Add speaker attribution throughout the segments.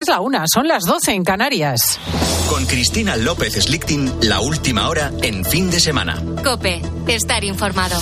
Speaker 1: la 1, son las 12 en Canarias.
Speaker 2: Con Cristina López Slichting, la última hora en Fin de Semana.
Speaker 3: COPE, estar informado.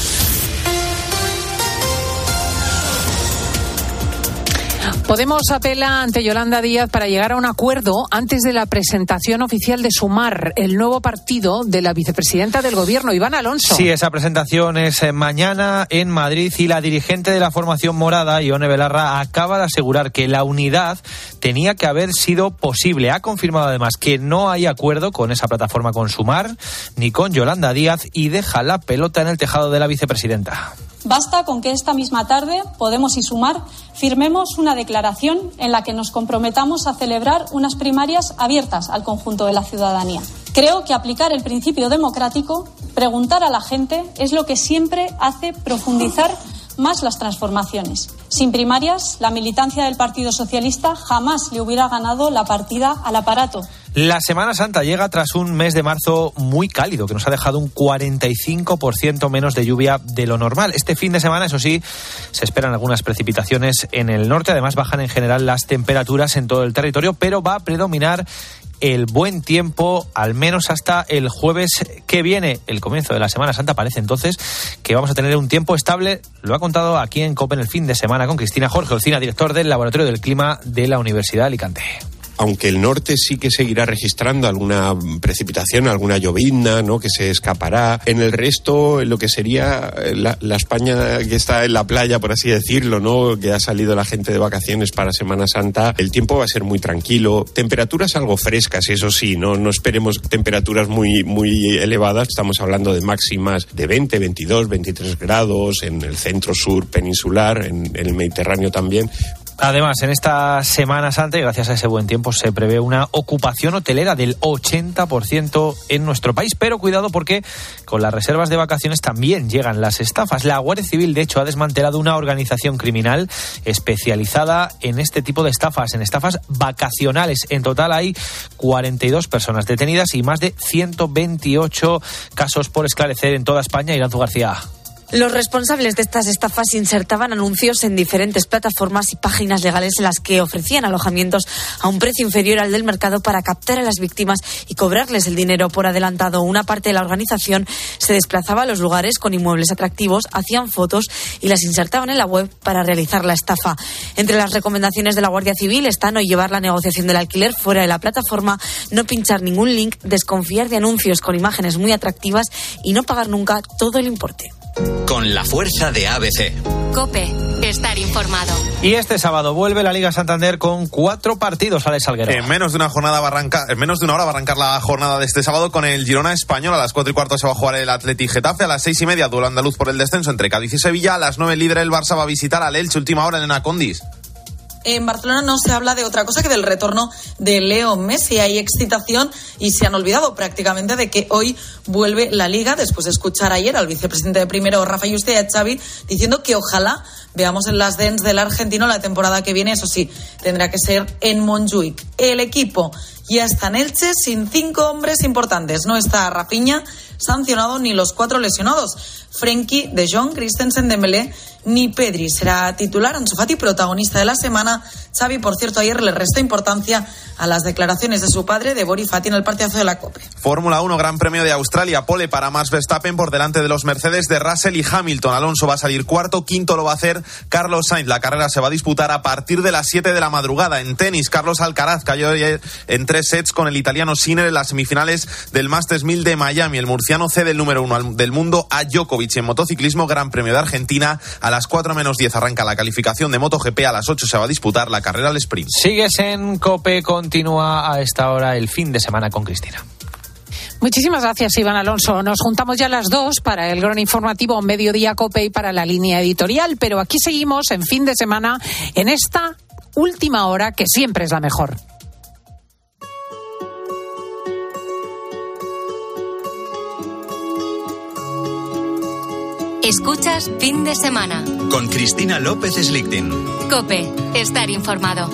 Speaker 1: Podemos apela ante Yolanda Díaz para llegar a un acuerdo antes de la presentación oficial de Sumar, el nuevo partido de la vicepresidenta del Gobierno, Iván Alonso.
Speaker 4: Sí, esa presentación es mañana en Madrid y la dirigente de la formación morada, Ione Belarra, acaba de asegurar que la unidad tenía que haber sido posible. Ha confirmado además que no hay acuerdo con esa plataforma, con Sumar, ni con Yolanda Díaz, y deja la pelota en el tejado de la vicepresidenta.
Speaker 5: Basta con que esta misma tarde Podemos y Sumar firmemos una declaración en la que nos comprometamos a celebrar unas primarias abiertas al conjunto de la ciudadanía. Creo que aplicar el principio democrático, preguntar a la gente, es lo que siempre hace profundizar más las transformaciones. Sin primarias, la militancia del Partido Socialista jamás le hubiera ganado la partida al aparato.
Speaker 4: La Semana Santa llega tras un mes de marzo muy cálido, que nos ha dejado un 45% menos de lluvia de lo normal. Este fin de semana, eso sí, se esperan algunas precipitaciones en el norte. Además, bajan en general las temperaturas en todo el territorio, pero va a predominar el buen tiempo, al menos hasta el jueves que viene. El comienzo de la Semana Santa parece entonces que vamos a tener un tiempo estable. Lo ha contado aquí en COPE en el fin de semana con Cristina Jorge Olcina, director del Laboratorio del Clima de la Universidad de Alicante.
Speaker 6: Aunque el norte sí que seguirá registrando alguna precipitación, alguna llovizna, ¿no?, que se escapará. En el resto, en lo que sería la España que está en la playa, por así decirlo, ¿no?, que ha salido la gente de vacaciones para Semana Santa, el tiempo va a ser muy tranquilo. Temperaturas algo frescas, eso sí, no esperemos temperaturas muy elevadas. Estamos hablando de máximas de 20, 22, 23 grados en el centro sur peninsular, en el Mediterráneo también.
Speaker 4: Además, en esta Semana Santa, y gracias a ese buen tiempo, se prevé una ocupación hotelera del 80% en nuestro país. Pero cuidado, porque con las reservas de vacaciones también llegan las estafas. La Guardia Civil, de hecho, ha desmantelado una organización criminal especializada en este tipo de estafas, en estafas vacacionales. En total hay 42 personas detenidas y más de 128 casos por esclarecer en toda España. Iranzu García.
Speaker 7: Los responsables de estas estafas insertaban anuncios en diferentes plataformas y páginas legales en las que ofrecían alojamientos a un precio inferior al del mercado para captar a las víctimas y cobrarles el dinero por adelantado. Una parte de la organización se desplazaba a los lugares con inmuebles atractivos, hacían fotos y las insertaban en la web para realizar la estafa. Entre las recomendaciones de la Guardia Civil están no llevar la negociación del alquiler fuera de la plataforma, no pinchar ningún link, desconfiar de anuncios con imágenes muy atractivas y no pagar nunca todo el importe.
Speaker 2: Con la fuerza de ABC.
Speaker 3: COPE, estar informado.
Speaker 4: Y este sábado vuelve la Liga Santander con 4 partidos, Alex Salguero.
Speaker 8: En menos de una hora va a arrancar la jornada de este sábado con el Girona Español. A las 4:15 se va a jugar el Athletic Getafe. A las 6:30 duelo andaluz por el descenso entre Cádiz y Sevilla. A las 9 el líder el Barça va a visitar al Elche. Última hora, Elena Condis.
Speaker 9: En Barcelona no se habla de otra cosa que del retorno de Leo Messi. Hay excitación y se han olvidado prácticamente de que hoy vuelve la Liga, después de escuchar ayer al vicepresidente de Primero, Rafa Yuste, y a Xavi, diciendo que ojalá veamos en las dents del argentino la temporada que viene. Eso sí, tendrá que ser en Montjuic. El equipo ya está en Elche sin 5 hombres importantes. No está Rafinha sancionado ni los 4 lesionados. Frenkie, De Jong, Christensen, Dembélé ni Pedri. Será titular Ansu Fati, protagonista de la semana. Xavi, por cierto, ayer le restó importancia a las declaraciones de su padre, de Bori Fati, en el partidazo de la COPE.
Speaker 8: Fórmula 1, Gran Premio de Australia. Pole para Max Verstappen por delante de los Mercedes de Russell y Hamilton. Alonso va a salir cuarto, quinto lo va a hacer Carlos Sainz. La carrera se va a disputar a partir de las 7 de la madrugada. En tenis, Carlos Alcaraz cayó ayer en 3 sets con el italiano Sinner en las semifinales del Masters 1000 de Miami. El murciano cede el número 1 del mundo a Djokovic. En motociclismo, Gran Premio de Argentina. A las 4:10 arranca la calificación de MotoGP. A las 8 se va a disputar la carrera al sprint.
Speaker 4: Sigues en COPE, continúa a esta hora el fin de semana con Cristina.
Speaker 1: Muchísimas gracias, Iván Alonso. Nos juntamos ya a las 2 para el gran informativo Mediodía COPE y para la línea editorial, pero aquí seguimos en fin de semana en esta última hora que siempre es la mejor.
Speaker 3: Escuchas Fin de Semana.
Speaker 2: Con Cristina López Slichting.
Speaker 3: COPE, estar informado.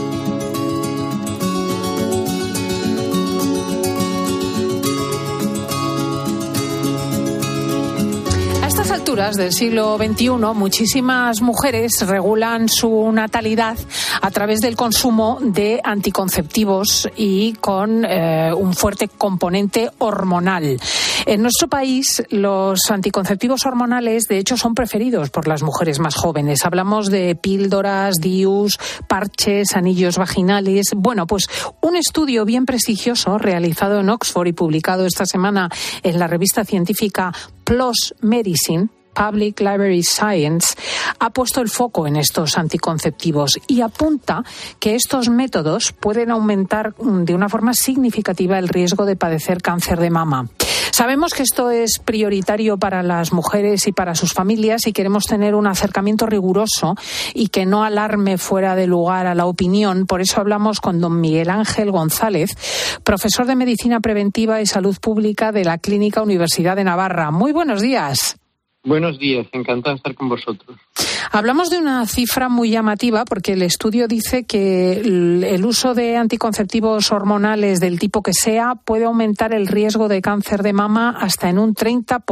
Speaker 1: A estas alturas alturas del siglo XXI, muchísimas mujeres regulan su natalidad a través del consumo de anticonceptivos y con un fuerte componente hormonal. En nuestro país, los anticonceptivos hormonales, de hecho, son preferidos por las mujeres más jóvenes. Hablamos de píldoras, DIUs, parches, anillos vaginales. Bueno, pues un estudio bien prestigioso realizado en Oxford y publicado esta semana en la revista científica PLOS Medicine, Public Library Science, ha puesto el foco en estos anticonceptivos y apunta que estos métodos pueden aumentar de una forma significativa el riesgo de padecer cáncer de mama. Sabemos que esto es prioritario para las mujeres y para sus familias y queremos tener un acercamiento riguroso y que no alarme fuera de lugar a la opinión. Por eso hablamos con don Miguel Ángel González, profesor de Medicina Preventiva y Salud Pública de la Clínica Universidad de Navarra. Muy buenos días.
Speaker 10: Buenos días, encantado de estar con vosotros.
Speaker 1: Hablamos de una cifra muy llamativa porque el estudio dice que el uso de anticonceptivos hormonales del tipo que sea puede aumentar el riesgo de cáncer de mama hasta en un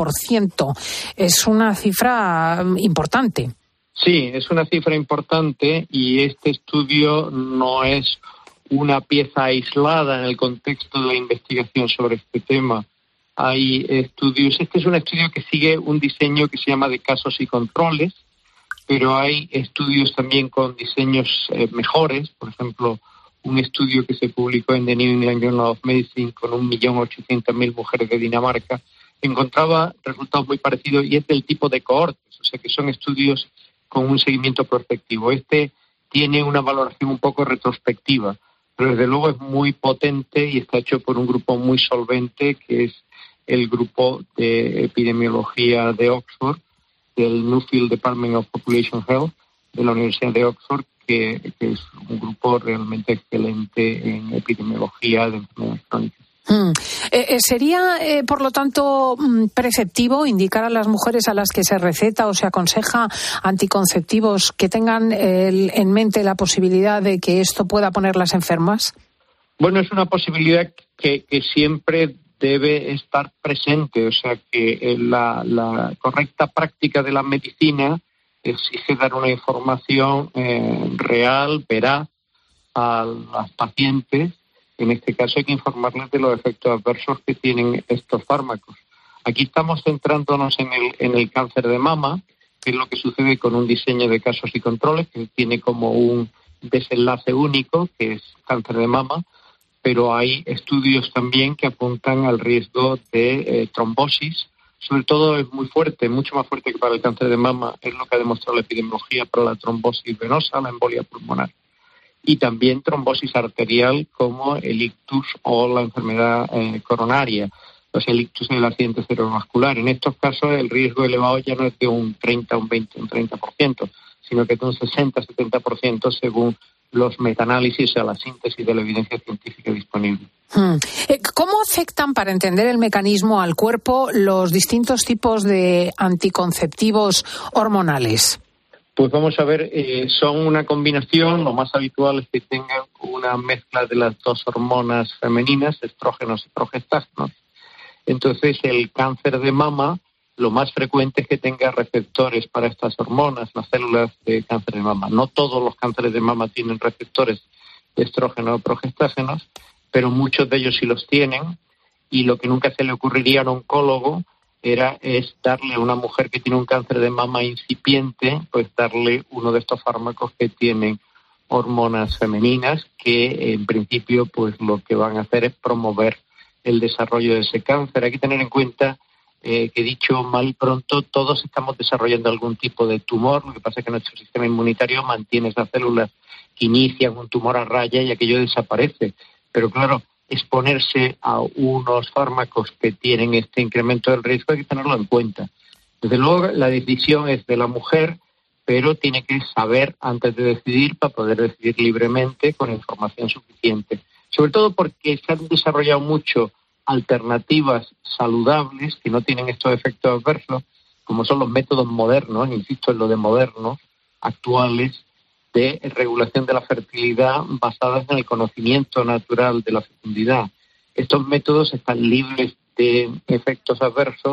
Speaker 1: 30%. Es una cifra importante.
Speaker 10: Sí, es una cifra importante y este estudio no es una pieza aislada en el contexto de la investigación sobre este tema. Hay estudios, este es un estudio que sigue un diseño que se llama de casos y controles, pero hay estudios también con diseños mejores. Por ejemplo, un estudio que se publicó en The New England Journal of Medicine con 1.800.000 mujeres de Dinamarca encontraba resultados muy parecidos y es del tipo de cohortes, o sea que son estudios con un seguimiento prospectivo. Este tiene una valoración un poco retrospectiva, pero desde luego es muy potente y está hecho por un grupo muy solvente que es el grupo de epidemiología de Oxford, del Nuffield Department of Population Health de la Universidad de Oxford, que es un grupo realmente excelente en epidemiología de enfermedades crónicas.
Speaker 1: ¿Sería, por lo tanto, preceptivo indicar a las mujeres a las que se receta o se aconseja anticonceptivos que tengan en mente la posibilidad de que esto pueda ponerlas enfermas?
Speaker 10: Bueno, es una posibilidad que siempre debe estar presente, o sea que la correcta práctica de la medicina exige dar una información real, veraz a las pacientes. En este caso hay que informarles de los efectos adversos que tienen estos fármacos. Aquí estamos centrándonos en el cáncer de mama, que es lo que sucede con un diseño de casos y controles, que tiene como un desenlace único, que es cáncer de mama, pero hay estudios también que apuntan al riesgo de trombosis. Sobre todo es muy fuerte, mucho más fuerte que para el cáncer de mama, es lo que ha demostrado la epidemiología para la trombosis venosa, la embolia pulmonar. Y también trombosis arterial como el ictus o la enfermedad coronaria, o sea, el ictus en el accidente cerebrovascular. En estos casos el riesgo elevado ya no es de un 30, un 20, un 30%, sino que es de un 60, 70% según los metaanálisis a la síntesis de la evidencia científica disponible.
Speaker 1: ¿Cómo afectan, para entender el mecanismo, al cuerpo los distintos tipos de anticonceptivos hormonales?
Speaker 10: Pues vamos a ver, son una combinación, lo más habitual es que tengan una mezcla de las dos hormonas femeninas, estrógenos y progestágenos. Entonces, el cáncer de mama, lo más frecuente es que tenga receptores para estas hormonas, las células de cáncer de mama. No todos los cánceres de mama tienen receptores de estrógenos o progestágenos, pero muchos de ellos sí los tienen, y lo que nunca se le ocurriría a un oncólogo es darle a una mujer que tiene un cáncer de mama incipiente, pues darle uno de estos fármacos que tienen hormonas femeninas, que en principio pues lo que van a hacer es promover el desarrollo de ese cáncer. Hay que tener en cuenta que, dicho mal y pronto, todos estamos desarrollando algún tipo de tumor. Lo que pasa es que nuestro sistema inmunitario mantiene esas células que inician un tumor a raya y aquello desaparece. Pero claro, exponerse a unos fármacos que tienen este incremento del riesgo hay que tenerlo en cuenta. Desde luego, la decisión es de la mujer, pero tiene que saber antes de decidir para poder decidir libremente con información suficiente. Sobre todo porque se han desarrollado mucho alternativas saludables que no tienen estos efectos adversos, como son los métodos modernos, insisto en lo de modernos, actuales, de regulación de la fertilidad basadas en el conocimiento natural de la fecundidad. Estos métodos están libres de efectos adversos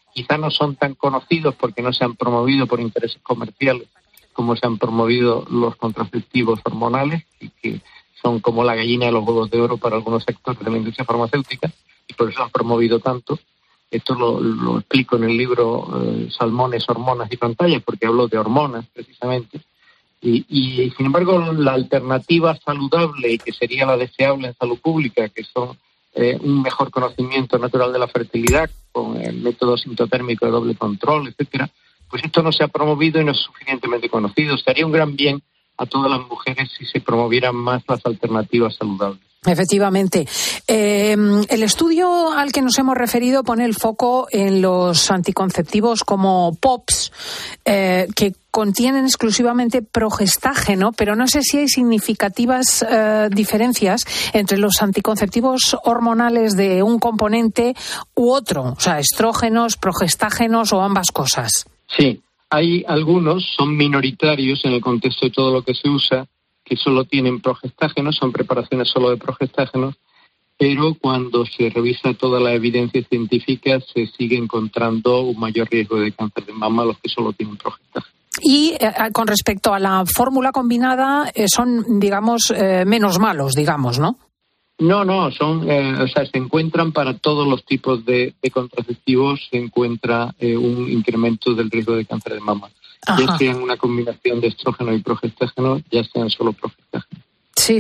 Speaker 10: quizá no son tan conocidos porque no se han promovido por intereses comerciales como se han promovido los contraceptivos hormonales, y que son como la gallina de los huevos de oro para algunos sectores de la industria farmacéutica, y por eso se han promovido tanto. Esto lo explico en el libro Salmones, Hormonas y Pantallas, porque hablo de hormonas precisamente. Y sin embargo, la alternativa saludable, y que sería la deseable en salud pública, que son un mejor conocimiento natural de la fertilidad con el método sintotérmico de doble control, etcétera, pues esto no se ha promovido y no es suficientemente conocido. Sería un gran bien a todas las mujeres si se promovieran más las alternativas saludables.
Speaker 1: Efectivamente. El estudio al que nos hemos referido pone el foco en los anticonceptivos como POPs, que contienen exclusivamente progestágeno, pero no sé si hay significativas diferencias entre los anticonceptivos hormonales de un componente u otro, o sea, estrógenos, progestágenos o ambas cosas.
Speaker 10: Sí, hay algunos, son minoritarios en el contexto de todo lo que se usa, que solo tienen progestágenos, son preparaciones solo de progestágenos, pero cuando se revisa toda la evidencia científica se sigue encontrando un mayor riesgo de cáncer de mama a los que solo tienen progestágenos.
Speaker 1: Y con respecto a la fórmula combinada, son, digamos, menos malos, digamos, ¿no?
Speaker 10: No, son, se encuentran para todos los tipos de contraceptivos, se encuentra un incremento del riesgo de cáncer de mama.
Speaker 1: Ajá.
Speaker 10: Ya sean una combinación de estrógeno y progestágeno, ya sean solo progestágeno.
Speaker 1: Sí.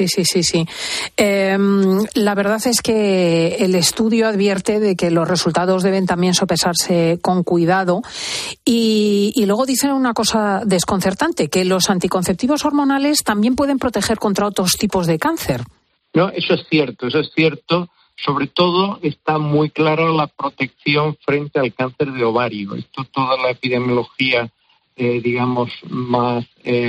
Speaker 1: La verdad es que el estudio advierte de que los resultados deben también sopesarse con cuidado y luego dicen una cosa desconcertante, que los anticonceptivos hormonales también pueden proteger contra otros tipos de cáncer.
Speaker 10: No, eso es cierto. Sobre todo está muy clara la protección frente al cáncer de ovario. Esto, toda la epidemiología, más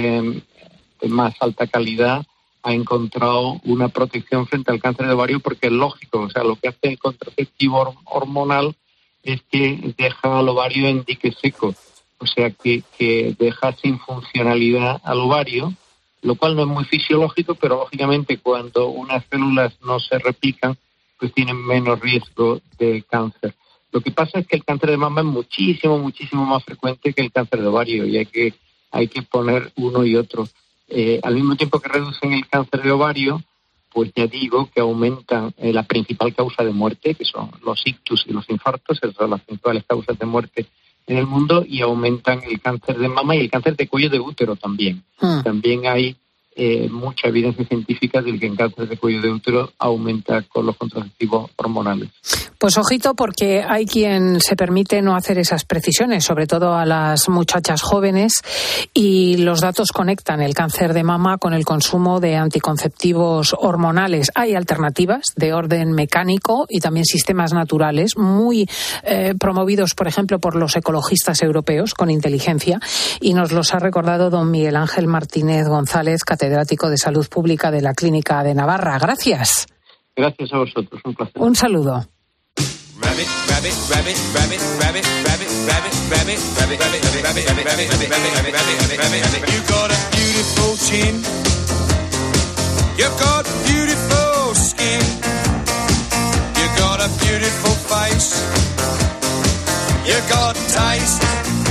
Speaker 10: alta calidad, ha encontrado una protección frente al cáncer de ovario, porque es lógico. O sea, lo que hace el contraceptivo hormonal es que deja al ovario en dique seco. O sea, que deja sin funcionalidad al ovario, lo cual no es muy fisiológico, pero lógicamente cuando unas células no se replican, pues tienen menos riesgo de cáncer. Lo que pasa es que el cáncer de mama es muchísimo más frecuente que el cáncer de ovario, y hay que poner uno y otro. Al mismo tiempo que reducen el cáncer de ovario, pues ya digo que aumentan la principal causa de muerte, que son los ictus y los infartos, esas son las principales causas de muerte en el mundo, y aumentan el cáncer de mama y el cáncer de cuello de útero también. También hay mucha evidencia científica de que el cáncer de cuello de útero aumenta con los contraceptivos hormonales.
Speaker 1: Pues ojito, porque hay quien se permite no hacer esas precisiones, sobre todo a las muchachas jóvenes, y los datos conectan el cáncer de mama con el consumo de anticonceptivos hormonales. Hay alternativas de orden mecánico y también sistemas naturales muy promovidos, por ejemplo, por los ecologistas europeos con inteligencia, y nos los ha recordado don Miguel Ángel Martínez González, catedrático de Salud Pública de la Clínica de Navarra. Gracias.
Speaker 10: Gracias a vosotros, un placer.
Speaker 1: Un saludo.
Speaker 11: Rabbit, rabbit, rabbit, rabbit, rabbit, rabbit, rabbit, rabbit, rabbit, rabbit, rabbit, rabbit, rabbit, rabbit, rabbit, rabbit. You got a beautiful chin. You've got beautiful skin. You got a beautiful face. You got taste.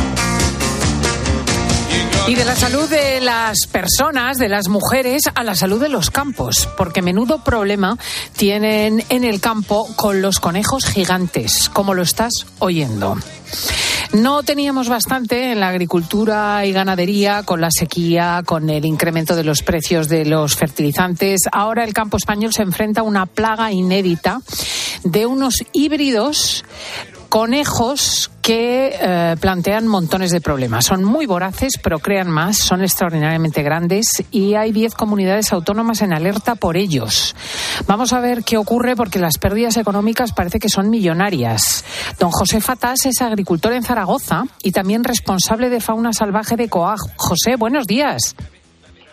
Speaker 1: Y de la salud de las personas, de las mujeres, a la salud de los campos, porque menudo problema tienen en el campo con los conejos gigantes, como lo estás oyendo. No teníamos bastante en la agricultura y ganadería con la sequía, con el incremento de los precios de los fertilizantes. Ahora el campo español se enfrenta a una plaga inédita de unos híbridos conejos que plantean montones de problemas. Son muy voraces, pero crean más, son extraordinariamente grandes y hay 10 comunidades autónomas en alerta por ellos. Vamos a ver qué ocurre, porque las pérdidas económicas parece que son millonarias. Don José Fatás es agricultor en Zaragoza y también responsable de fauna salvaje de COAG. José, buenos días.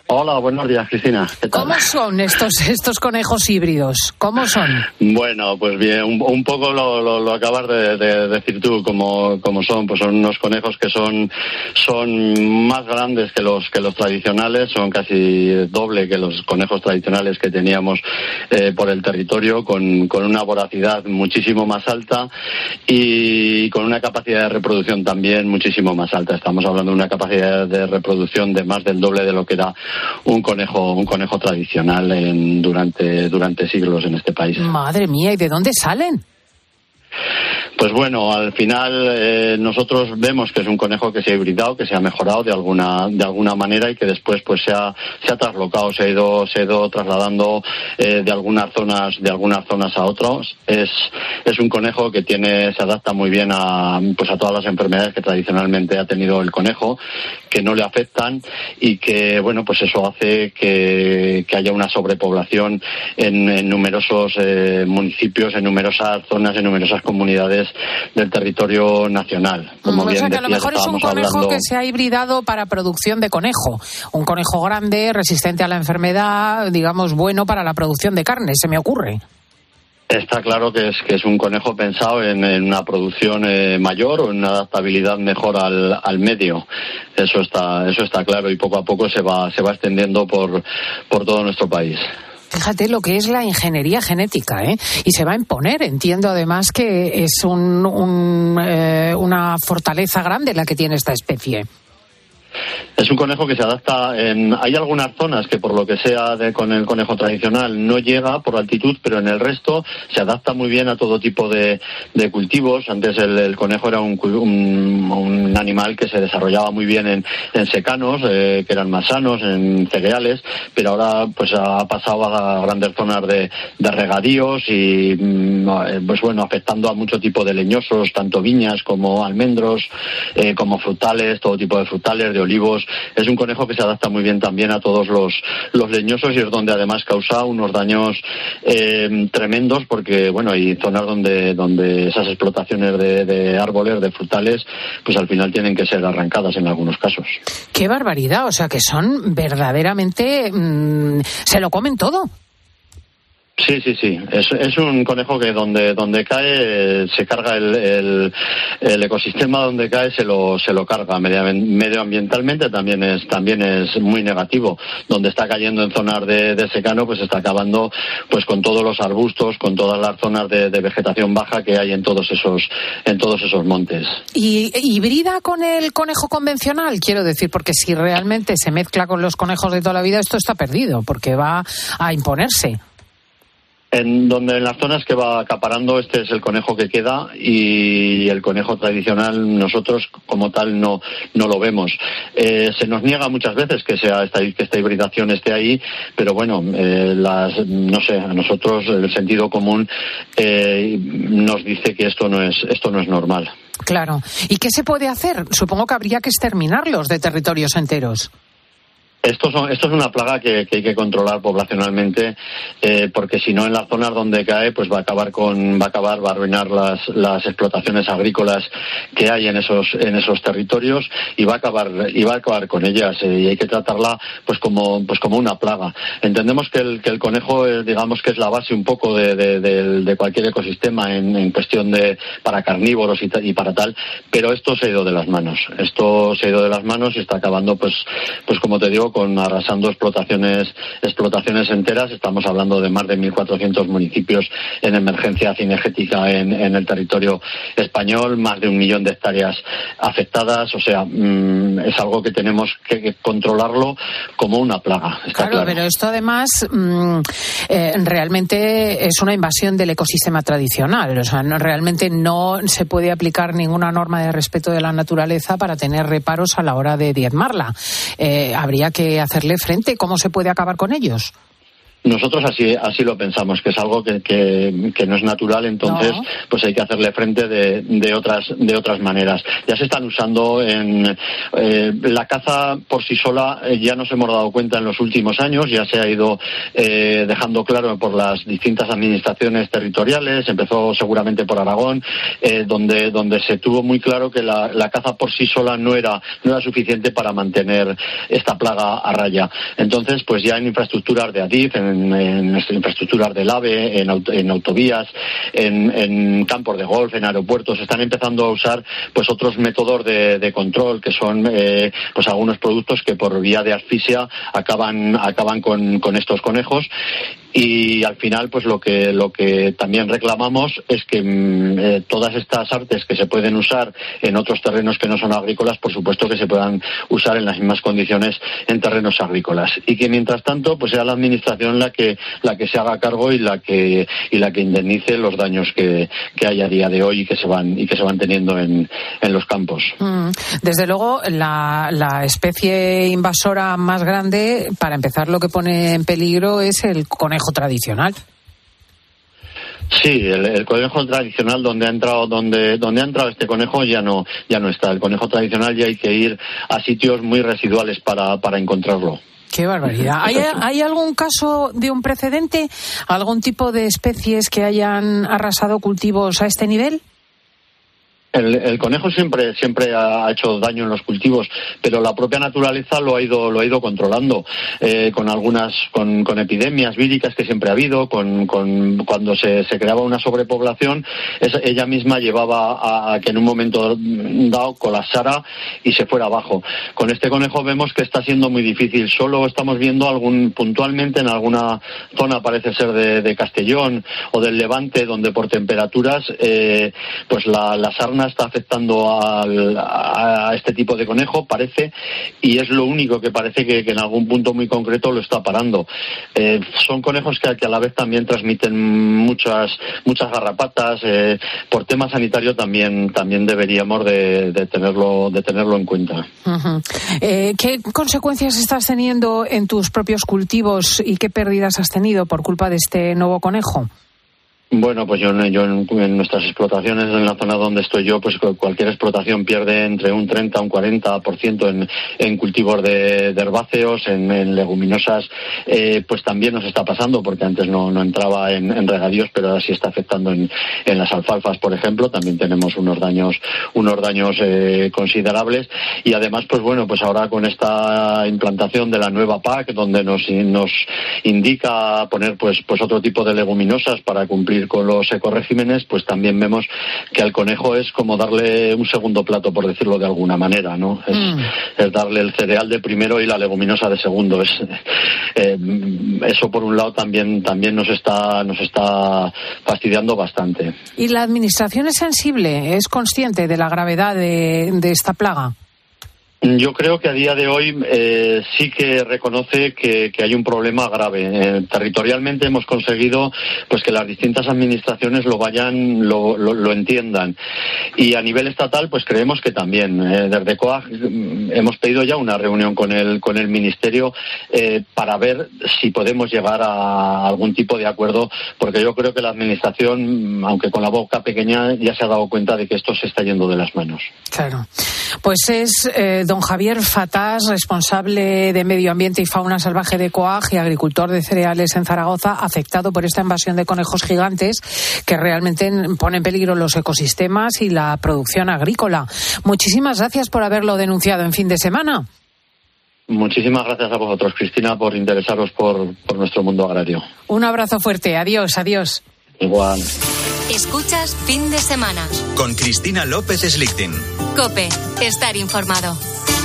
Speaker 12: Hola, buenos días, Cristina. ¿Qué tal?
Speaker 1: ¿Cómo son estos conejos híbridos? ¿Cómo son?
Speaker 12: Bueno, pues bien, un poco lo acabas de decir tú, como son. Pues son unos conejos que son más grandes que los tradicionales, son casi doble que los conejos tradicionales que teníamos por el territorio, con una voracidad muchísimo más alta y con una capacidad de reproducción también muchísimo más alta. Estamos hablando de una capacidad de reproducción de más del doble de lo que era un conejo tradicional durante siglos en este país.
Speaker 1: Madre mía, ¿y de dónde salen?
Speaker 12: Pues bueno, al final nosotros vemos que es un conejo que se ha hibridado, que se ha mejorado de alguna manera y que después pues se ha traslocado, se ha ido trasladando de algunas zonas a otros. Es un conejo que se adapta muy bien a todas las enfermedades que tradicionalmente ha tenido el conejo, que no le afectan y que bueno, pues eso hace que haya una sobrepoblación en numerosos municipios, en numerosas zonas, en numerosas comunidades del territorio nacional. Como bien
Speaker 1: o sea que
Speaker 12: decías,
Speaker 1: a lo mejor es un conejo que se ha hibridado para producción de conejo. Un conejo grande, resistente a la enfermedad, digamos, bueno para la producción de carne, se me ocurre.
Speaker 12: Está claro que es un conejo pensado en una producción mayor o en una adaptabilidad mejor al medio. Eso está claro y poco a poco se va extendiendo por todo nuestro país.
Speaker 1: Fíjate lo que es la ingeniería genética, ¿eh? Y se va a imponer. Entiendo además que es una fortaleza grande la que tiene esta especie.
Speaker 12: Es un conejo que se adapta hay algunas zonas que por lo que sea con el conejo tradicional no llega por altitud, pero en el resto se adapta muy bien a todo tipo de cultivos. Antes el conejo era un animal que se desarrollaba muy bien en secanos, que eran más sanos, en cereales, pero ahora pues ha pasado a grandes zonas de regadíos y pues bueno, afectando a mucho tipo de leñosos, tanto viñas como almendros, como frutales, todo tipo de frutales, de olivos. Es un conejo que se adapta muy bien también a todos los leñosos y es donde además causa unos daños tremendos, porque bueno, hay zonas donde esas explotaciones de árboles, de frutales, pues al final tienen que ser arrancadas en algunos casos.
Speaker 1: ¡Qué barbaridad! O sea que son verdaderamente... se lo comen todo.
Speaker 12: Sí. Es un conejo que donde cae se carga el ecosistema, donde cae se lo carga. Medioambientalmente también es muy negativo. Donde está cayendo en zonas de secano, pues está acabando pues con todos los arbustos, con todas las zonas de vegetación baja que hay en todos esos montes.
Speaker 1: ¿Y hibrida con el conejo convencional? Quiero decir, porque si realmente se mezcla con los conejos de toda la vida, esto está perdido, porque va a imponerse.
Speaker 12: En las zonas que va acaparando, este es el conejo que queda y el conejo tradicional nosotros como tal no lo vemos. Se nos niega muchas veces que esta hibridación esté ahí, pero bueno, no sé, a nosotros el sentido común nos dice que esto no es normal.
Speaker 1: Claro. ¿Y qué se puede hacer? Supongo que habría que exterminarlos de territorios enteros.
Speaker 12: Esto es una plaga que hay que controlar poblacionalmente, porque si no en las zonas donde cae pues va a arruinar las explotaciones agrícolas que hay en esos territorios y va a acabar con ellas, y hay que tratarla pues como una plaga. Entendemos que el conejo digamos que es la base un poco de cualquier ecosistema en cuestión para carnívoros y para tal, pero esto se ha ido de las manos. Y está acabando pues como te digo, arrasando explotaciones enteras. Estamos hablando de más de 1.400 municipios en emergencia cinegética en el territorio español, más de 1 millón de hectáreas afectadas. O sea, es algo que tenemos que controlarlo como una plaga. Claro,
Speaker 1: pero esto además realmente es una invasión del ecosistema tradicional. O sea, realmente no se puede aplicar ninguna norma de respeto de la naturaleza para tener reparos a la hora de diezmarla. Habría que hacerle frente. ¿Cómo se puede acabar con ellos?
Speaker 12: Nosotros así lo pensamos, que es algo que no es natural, entonces pues hay que hacerle frente de otras maneras. Ya se están usando en la caza por sí sola, ya nos hemos dado cuenta en los últimos años, ya se ha ido dejando claro por las distintas administraciones territoriales, empezó seguramente por Aragón, donde se tuvo muy claro que la caza por sí sola no era suficiente para mantener esta plaga a raya. Entonces, pues ya en infraestructuras de Adif, en infraestructuras del AVE, en autovías, en campos de golf, en aeropuertos, están empezando a usar pues otros métodos de control, que son pues algunos productos que por vía de asfixia acaban con estos conejos. Y al final, pues lo que también reclamamos es que todas estas artes que se pueden usar en otros terrenos que no son agrícolas, por supuesto que se puedan usar en las mismas condiciones en terrenos agrícolas. Y que mientras tanto, pues sea la administración la que se haga cargo y la que indemnice los daños que hay a día de hoy y que se van teniendo en los campos.
Speaker 1: Desde luego, la especie invasora más grande, para empezar, lo que pone en peligro es el conejo tradicional.
Speaker 12: Sí, el conejo tradicional donde ha entrado este conejo ya no está. El conejo tradicional ya hay que ir a sitios muy residuales para encontrarlo.
Speaker 1: ¡Qué barbaridad! ¿Hay algún caso de un precedente? ¿Algún tipo de especies que hayan arrasado cultivos a este nivel?
Speaker 12: El conejo siempre ha hecho daño en los cultivos, pero la propia naturaleza lo ha ido controlando, con epidemias víricas que siempre ha habido, cuando se creaba una sobrepoblación, ella misma llevaba a que en un momento dado colapsara y se fuera abajo. Con este conejo vemos que está siendo muy difícil. Solo estamos viendo puntualmente en alguna zona, parece ser de Castellón o del Levante, donde por temperaturas pues la sarna está afectando a este tipo de conejo, parece, y es lo único que parece que en algún punto muy concreto lo está parando. Son conejos que a la vez también transmiten muchas garrapatas. Por tema sanitario también deberíamos de tenerlo en cuenta.
Speaker 1: Uh-huh. ¿Qué consecuencias estás teniendo en tus propios cultivos y qué pérdidas has tenido por culpa de este nuevo conejo?
Speaker 12: Bueno, pues yo en nuestras explotaciones, en la zona donde estoy yo, pues cualquier explotación pierde entre un 30 a un 40% en cultivos de herbáceos, en leguminosas, pues también nos está pasando, porque antes no entraba en regadíos, pero ahora sí está afectando en las alfalfas, por ejemplo. También tenemos unos daños considerables, y además, pues bueno, pues ahora con esta implantación de la nueva PAC, donde nos indica poner pues otro tipo de leguminosas para cumplir con los ecoregímenes, pues también vemos que al conejo es como darle un segundo plato, por decirlo de alguna manera, ¿no? Es darle el cereal de primero y la leguminosa de segundo. Eso por un lado también nos está fastidiando bastante.
Speaker 1: ¿Y la administración es sensible? ¿Es consciente de la gravedad de esta plaga?
Speaker 12: Yo creo que a día de hoy sí que reconoce que hay un problema grave. Territorialmente hemos conseguido pues que las distintas administraciones lo entiendan, y a nivel estatal pues creemos que también. Desde COAG hemos pedido ya una reunión con el ministerio para ver si podemos llegar a algún tipo de acuerdo, porque yo creo que la administración, aunque con la boca pequeña, ya se ha dado cuenta de que esto se está yendo de las manos.
Speaker 1: Claro. Pues es don Javier Fatás, responsable de Medio Ambiente y Fauna Salvaje de COAG y agricultor de cereales en Zaragoza, afectado por esta invasión de conejos gigantes que realmente pone en peligro los ecosistemas y la producción agrícola. Muchísimas gracias por haberlo denunciado en fin de semana.
Speaker 12: Muchísimas gracias a vosotros, Cristina, por interesaros por nuestro mundo agrario.
Speaker 1: Un abrazo fuerte. Adiós, adiós.
Speaker 12: Igual.
Speaker 3: Escuchas Fin de Semana
Speaker 2: con Cristina López Slichting.
Speaker 3: COPE. Estar informado.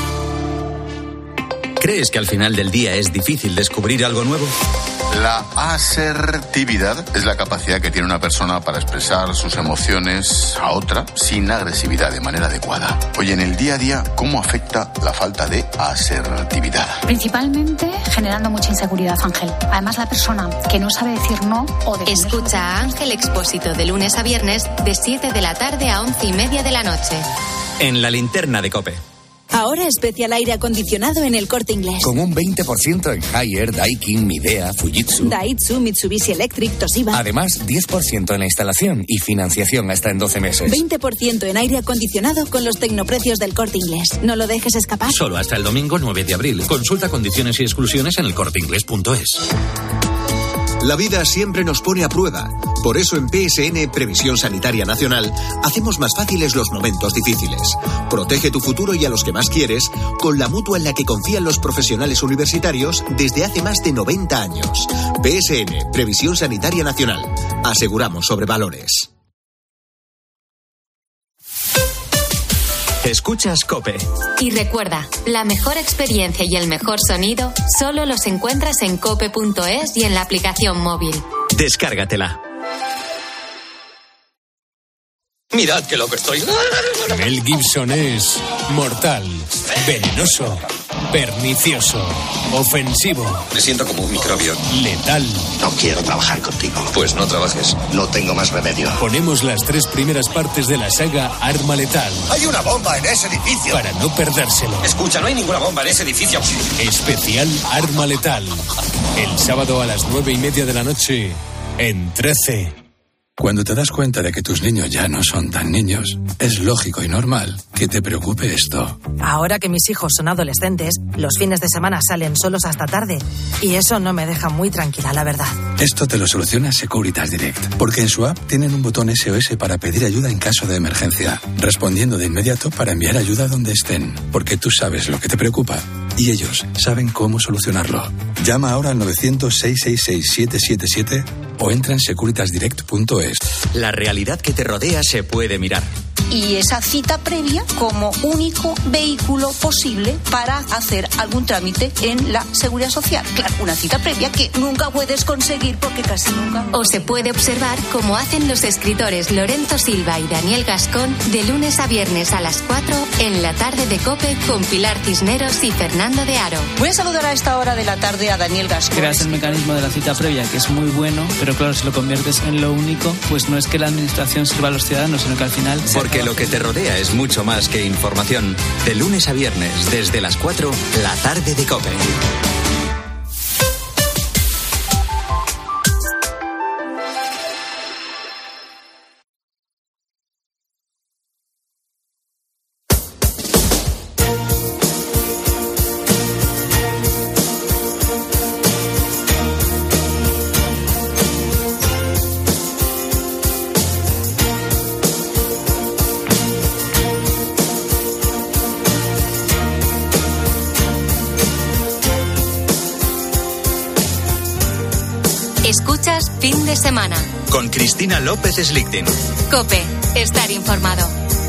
Speaker 2: ¿Crees que al final del día es difícil descubrir algo nuevo?
Speaker 13: La asertividad es la capacidad que tiene una persona para expresar sus emociones a otra sin agresividad, de manera adecuada. Oye, en el día a día, ¿cómo afecta la falta de asertividad?
Speaker 14: Principalmente generando mucha inseguridad, Ángel. Además, la persona que no sabe decir no o defenderse.
Speaker 3: Escucha a Ángel Expósito de lunes a viernes de 7 de la tarde a 11:30 de la noche.
Speaker 2: En la linterna de COPE.
Speaker 15: Ahora especial aire acondicionado en El Corte Inglés.
Speaker 16: Con un 20% en Haier, Daikin, Midea, Fujitsu.
Speaker 15: Daihatsu, Mitsubishi Electric, Toshiba.
Speaker 16: Además, 10% en la instalación y financiación hasta en 12 meses.
Speaker 15: 20% en aire acondicionado con los tecnoprecios del Corte Inglés. No lo dejes escapar.
Speaker 17: Solo hasta el domingo 9 de abril. Consulta condiciones y exclusiones en elcorteinglés.es.
Speaker 18: La vida siempre nos pone a prueba. Por eso en PSN, Previsión Sanitaria Nacional, hacemos más fáciles los momentos difíciles. Protege tu futuro y a los que más quieres con la mutua en la que confían los profesionales universitarios desde hace más de 90 años. PSN, Previsión Sanitaria Nacional. Aseguramos sobre valores.
Speaker 2: Escuchas COPE.
Speaker 3: Y recuerda, la mejor experiencia y el mejor sonido solo los encuentras en cope.es y en la aplicación móvil.
Speaker 2: Descárgatela.
Speaker 19: Mirad qué loco estoy.
Speaker 20: Mel Gibson es mortal, venenoso, pernicioso, ofensivo.
Speaker 19: Me siento como un microbio.
Speaker 20: Letal.
Speaker 19: No quiero trabajar contigo. Pues no trabajes. No tengo más remedio.
Speaker 20: Ponemos las 3 primeras partes de la saga Arma Letal.
Speaker 19: Hay una bomba en ese edificio.
Speaker 20: Para no perdérselo.
Speaker 19: Escucha, no hay ninguna bomba en ese edificio.
Speaker 20: Especial Arma Letal. El sábado a las 9:30 de la noche en 13.
Speaker 21: Cuando te das cuenta de que tus niños ya no son tan niños, es lógico y normal que te preocupe esto.
Speaker 22: Ahora que mis hijos son adolescentes, los fines de semana salen solos hasta tarde. Y eso no me deja muy tranquila, la verdad.
Speaker 21: Esto te lo soluciona Securitas Direct, porque en su app tienen un botón SOS para pedir ayuda en caso de emergencia, respondiendo de inmediato para enviar ayuda donde estén, porque tú sabes lo que te preocupa y ellos saben cómo solucionarlo. Llama ahora al 900-666-777 o entra en securitasdirect.es.
Speaker 2: La realidad que te rodea se puede mirar.
Speaker 23: Y esa cita previa como único vehículo posible para hacer algún trámite en la Seguridad Social. Claro, una cita previa que nunca puedes conseguir porque casi nunca...
Speaker 3: O se puede observar cómo hacen los escritores Lorenzo Silva y Daniel Gascón de lunes a viernes a las 4 en la tarde de COPE con Pilar Cisneros y Fernando de Aro.
Speaker 23: Voy a saludar a esta hora de la tarde a Daniel Gascón.
Speaker 24: Creas el mecanismo de la cita previa, que es muy bueno, pero claro, si lo conviertes en lo único, pues no es que la administración sirva a los ciudadanos, sino que al final...
Speaker 2: Porque lo que te rodea es mucho más que información. De lunes a viernes, desde las 4, la tarde de COPE.
Speaker 3: Escuchas Fin de Semana.
Speaker 2: Con Cristina López Slichting.
Speaker 3: COPE. Estar informado.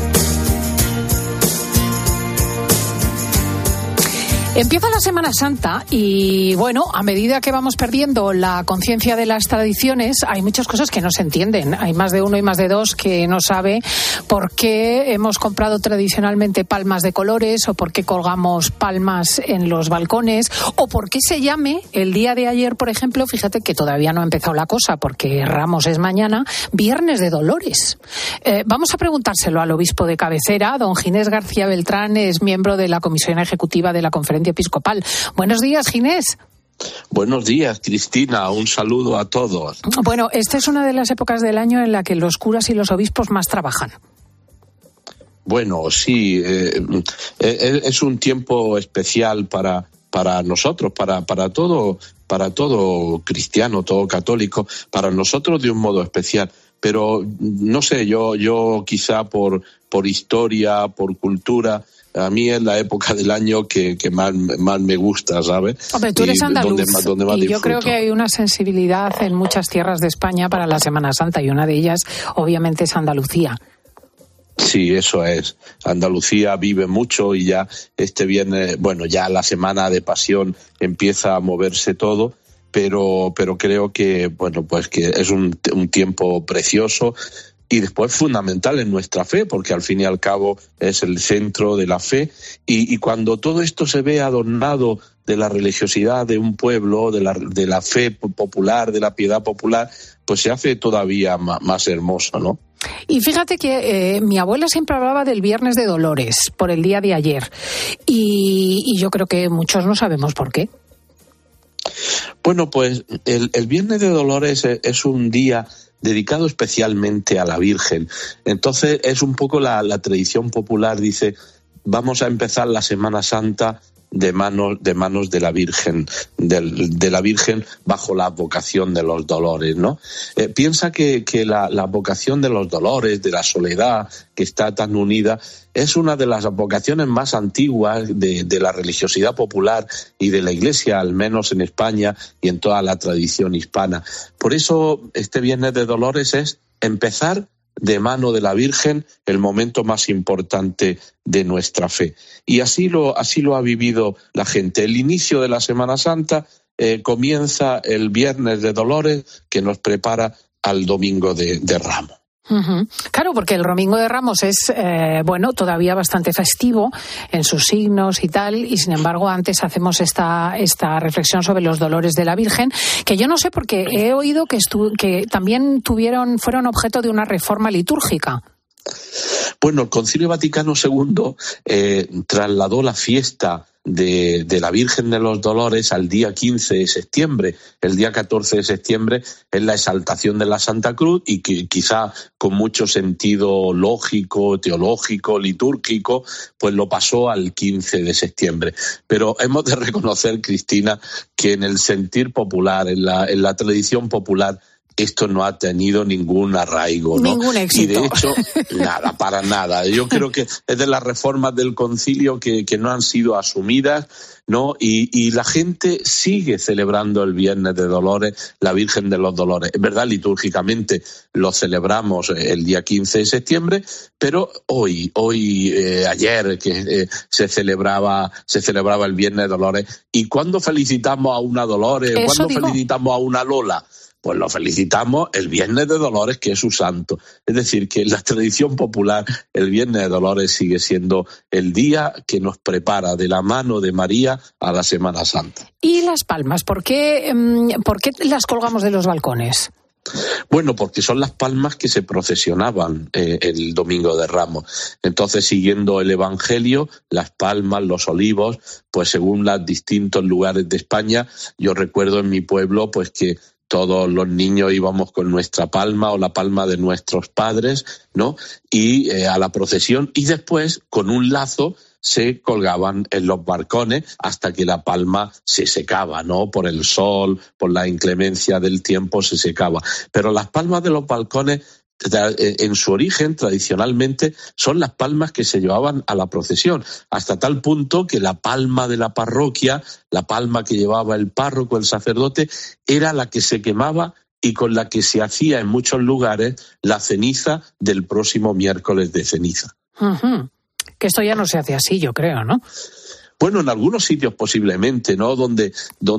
Speaker 1: Empieza la Semana Santa y, bueno, a medida que vamos perdiendo la conciencia de las tradiciones, hay muchas cosas que no se entienden. Hay más de uno y más de dos que no sabe por qué hemos comprado tradicionalmente palmas de colores o por qué colgamos palmas en los balcones o por qué se llame el día de ayer, por ejemplo, fíjate que todavía no ha empezado la cosa porque Ramos es mañana, Viernes de Dolores. Vamos a preguntárselo al obispo de cabecera, don Ginés García Beltrán, es miembro de la Comisión Ejecutiva de la Conferencia Episcopal. Buenos días, Ginés.
Speaker 25: Buenos días, Cristina. Un saludo a todos.
Speaker 1: Bueno, esta es una de las épocas del año en la que los curas y los obispos más trabajan.
Speaker 25: Bueno, sí, es un tiempo especial para nosotros, para todo cristiano, todo católico, para nosotros de un modo especial. Pero no sé, yo quizá por historia, por cultura, a mí es la época del año que más me gusta, ¿sabes?
Speaker 1: Hombre, tú eres andaluz
Speaker 25: donde más
Speaker 1: y yo creo que hay una sensibilidad en muchas tierras de España para la Semana Santa y una de ellas obviamente es Andalucía.
Speaker 25: Sí, eso es. Andalucía vive mucho y ya este viernes, bueno, ya la semana de Pasión empieza a moverse todo, pero creo que, bueno, pues que es un tiempo precioso. Y después fundamental en nuestra fe, porque al fin y al cabo es el centro de la fe. Y cuando todo esto se ve adornado de la religiosidad de un pueblo, de la fe popular, de la piedad popular, pues se hace todavía más hermoso, ¿no?
Speaker 1: Y fíjate que mi abuela siempre hablaba del Viernes de Dolores por el día de ayer. Y yo creo que muchos no sabemos por qué.
Speaker 25: Bueno, pues el Viernes de Dolores es un día dedicado especialmente a la Virgen. Entonces es un poco la tradición popular, dice, vamos a empezar la Semana Santa de manos de la Virgen, de la Virgen bajo la advocación de los dolores, ¿no? Piensa que la advocación de los dolores, de la soledad, que está tan unida, es una de las advocaciones más antiguas de la religiosidad popular y de la Iglesia, al menos en España y en toda la tradición hispana. Por eso este Viernes de Dolores es empezar de mano de la Virgen el momento más importante de nuestra fe. Y así lo ha vivido la gente. El inicio de la Semana Santa comienza el Viernes de Dolores, que nos prepara al Domingo de Ramos.
Speaker 1: Uh-huh. Claro, porque el Domingo de Ramos es, todavía bastante festivo en sus signos y tal, y sin embargo antes hacemos esta reflexión sobre los dolores de la Virgen, que yo no sé porque he oído que también fueron objeto de una reforma litúrgica.
Speaker 25: Bueno, el Concilio Vaticano II trasladó la fiesta de la Virgen de los Dolores al día 15 de septiembre. El día 14 de septiembre es la exaltación de la Santa Cruz y que quizá con mucho sentido lógico, teológico, litúrgico, pues lo pasó al 15 de septiembre. Pero hemos de reconocer, Cristina, que en el sentir popular, en la tradición popular, esto no ha tenido ningún arraigo, ¿no?
Speaker 1: Ningún éxito.
Speaker 25: Y de hecho, nada, para nada. Yo creo que es de las reformas del concilio que no han sido asumidas, ¿no? Y la gente sigue celebrando el Viernes de Dolores, la Virgen de los Dolores. Es verdad, litúrgicamente lo celebramos el día 15 de septiembre, pero ayer que se celebraba el Viernes de Dolores. ¿Y cuándo felicitamos a una Dolores? ¿Cuándo felicitamos a una Lola? Pues lo felicitamos el Viernes de Dolores, que es su santo. Es decir, que en la tradición popular el Viernes de Dolores sigue siendo el día que nos prepara de la mano de María a la Semana Santa.
Speaker 1: ¿Y las palmas? ¿Por qué las colgamos de los balcones?
Speaker 25: Bueno, porque son las palmas que se procesionaban el Domingo de Ramos. Entonces, siguiendo el Evangelio, las palmas, los olivos, pues según los distintos lugares de España, yo recuerdo en mi pueblo pues que todos los niños íbamos con nuestra palma o la palma de nuestros padres, ¿no? Y a la procesión, y después con un lazo se colgaban en los balcones hasta que la palma se secaba, ¿no? Por el sol, por la inclemencia del tiempo se secaba. Pero las palmas de los balcones, en su origen, tradicionalmente, son las palmas que se llevaban a la procesión, hasta tal punto que la palma de la parroquia, la palma que llevaba el párroco, el sacerdote, era la que se quemaba y con la que se hacía en muchos lugares la ceniza del próximo miércoles de ceniza.
Speaker 1: Uh-huh. Que esto ya no se hace así, yo creo, ¿no?
Speaker 25: Bueno, en algunos sitios posiblemente, ¿no? Donde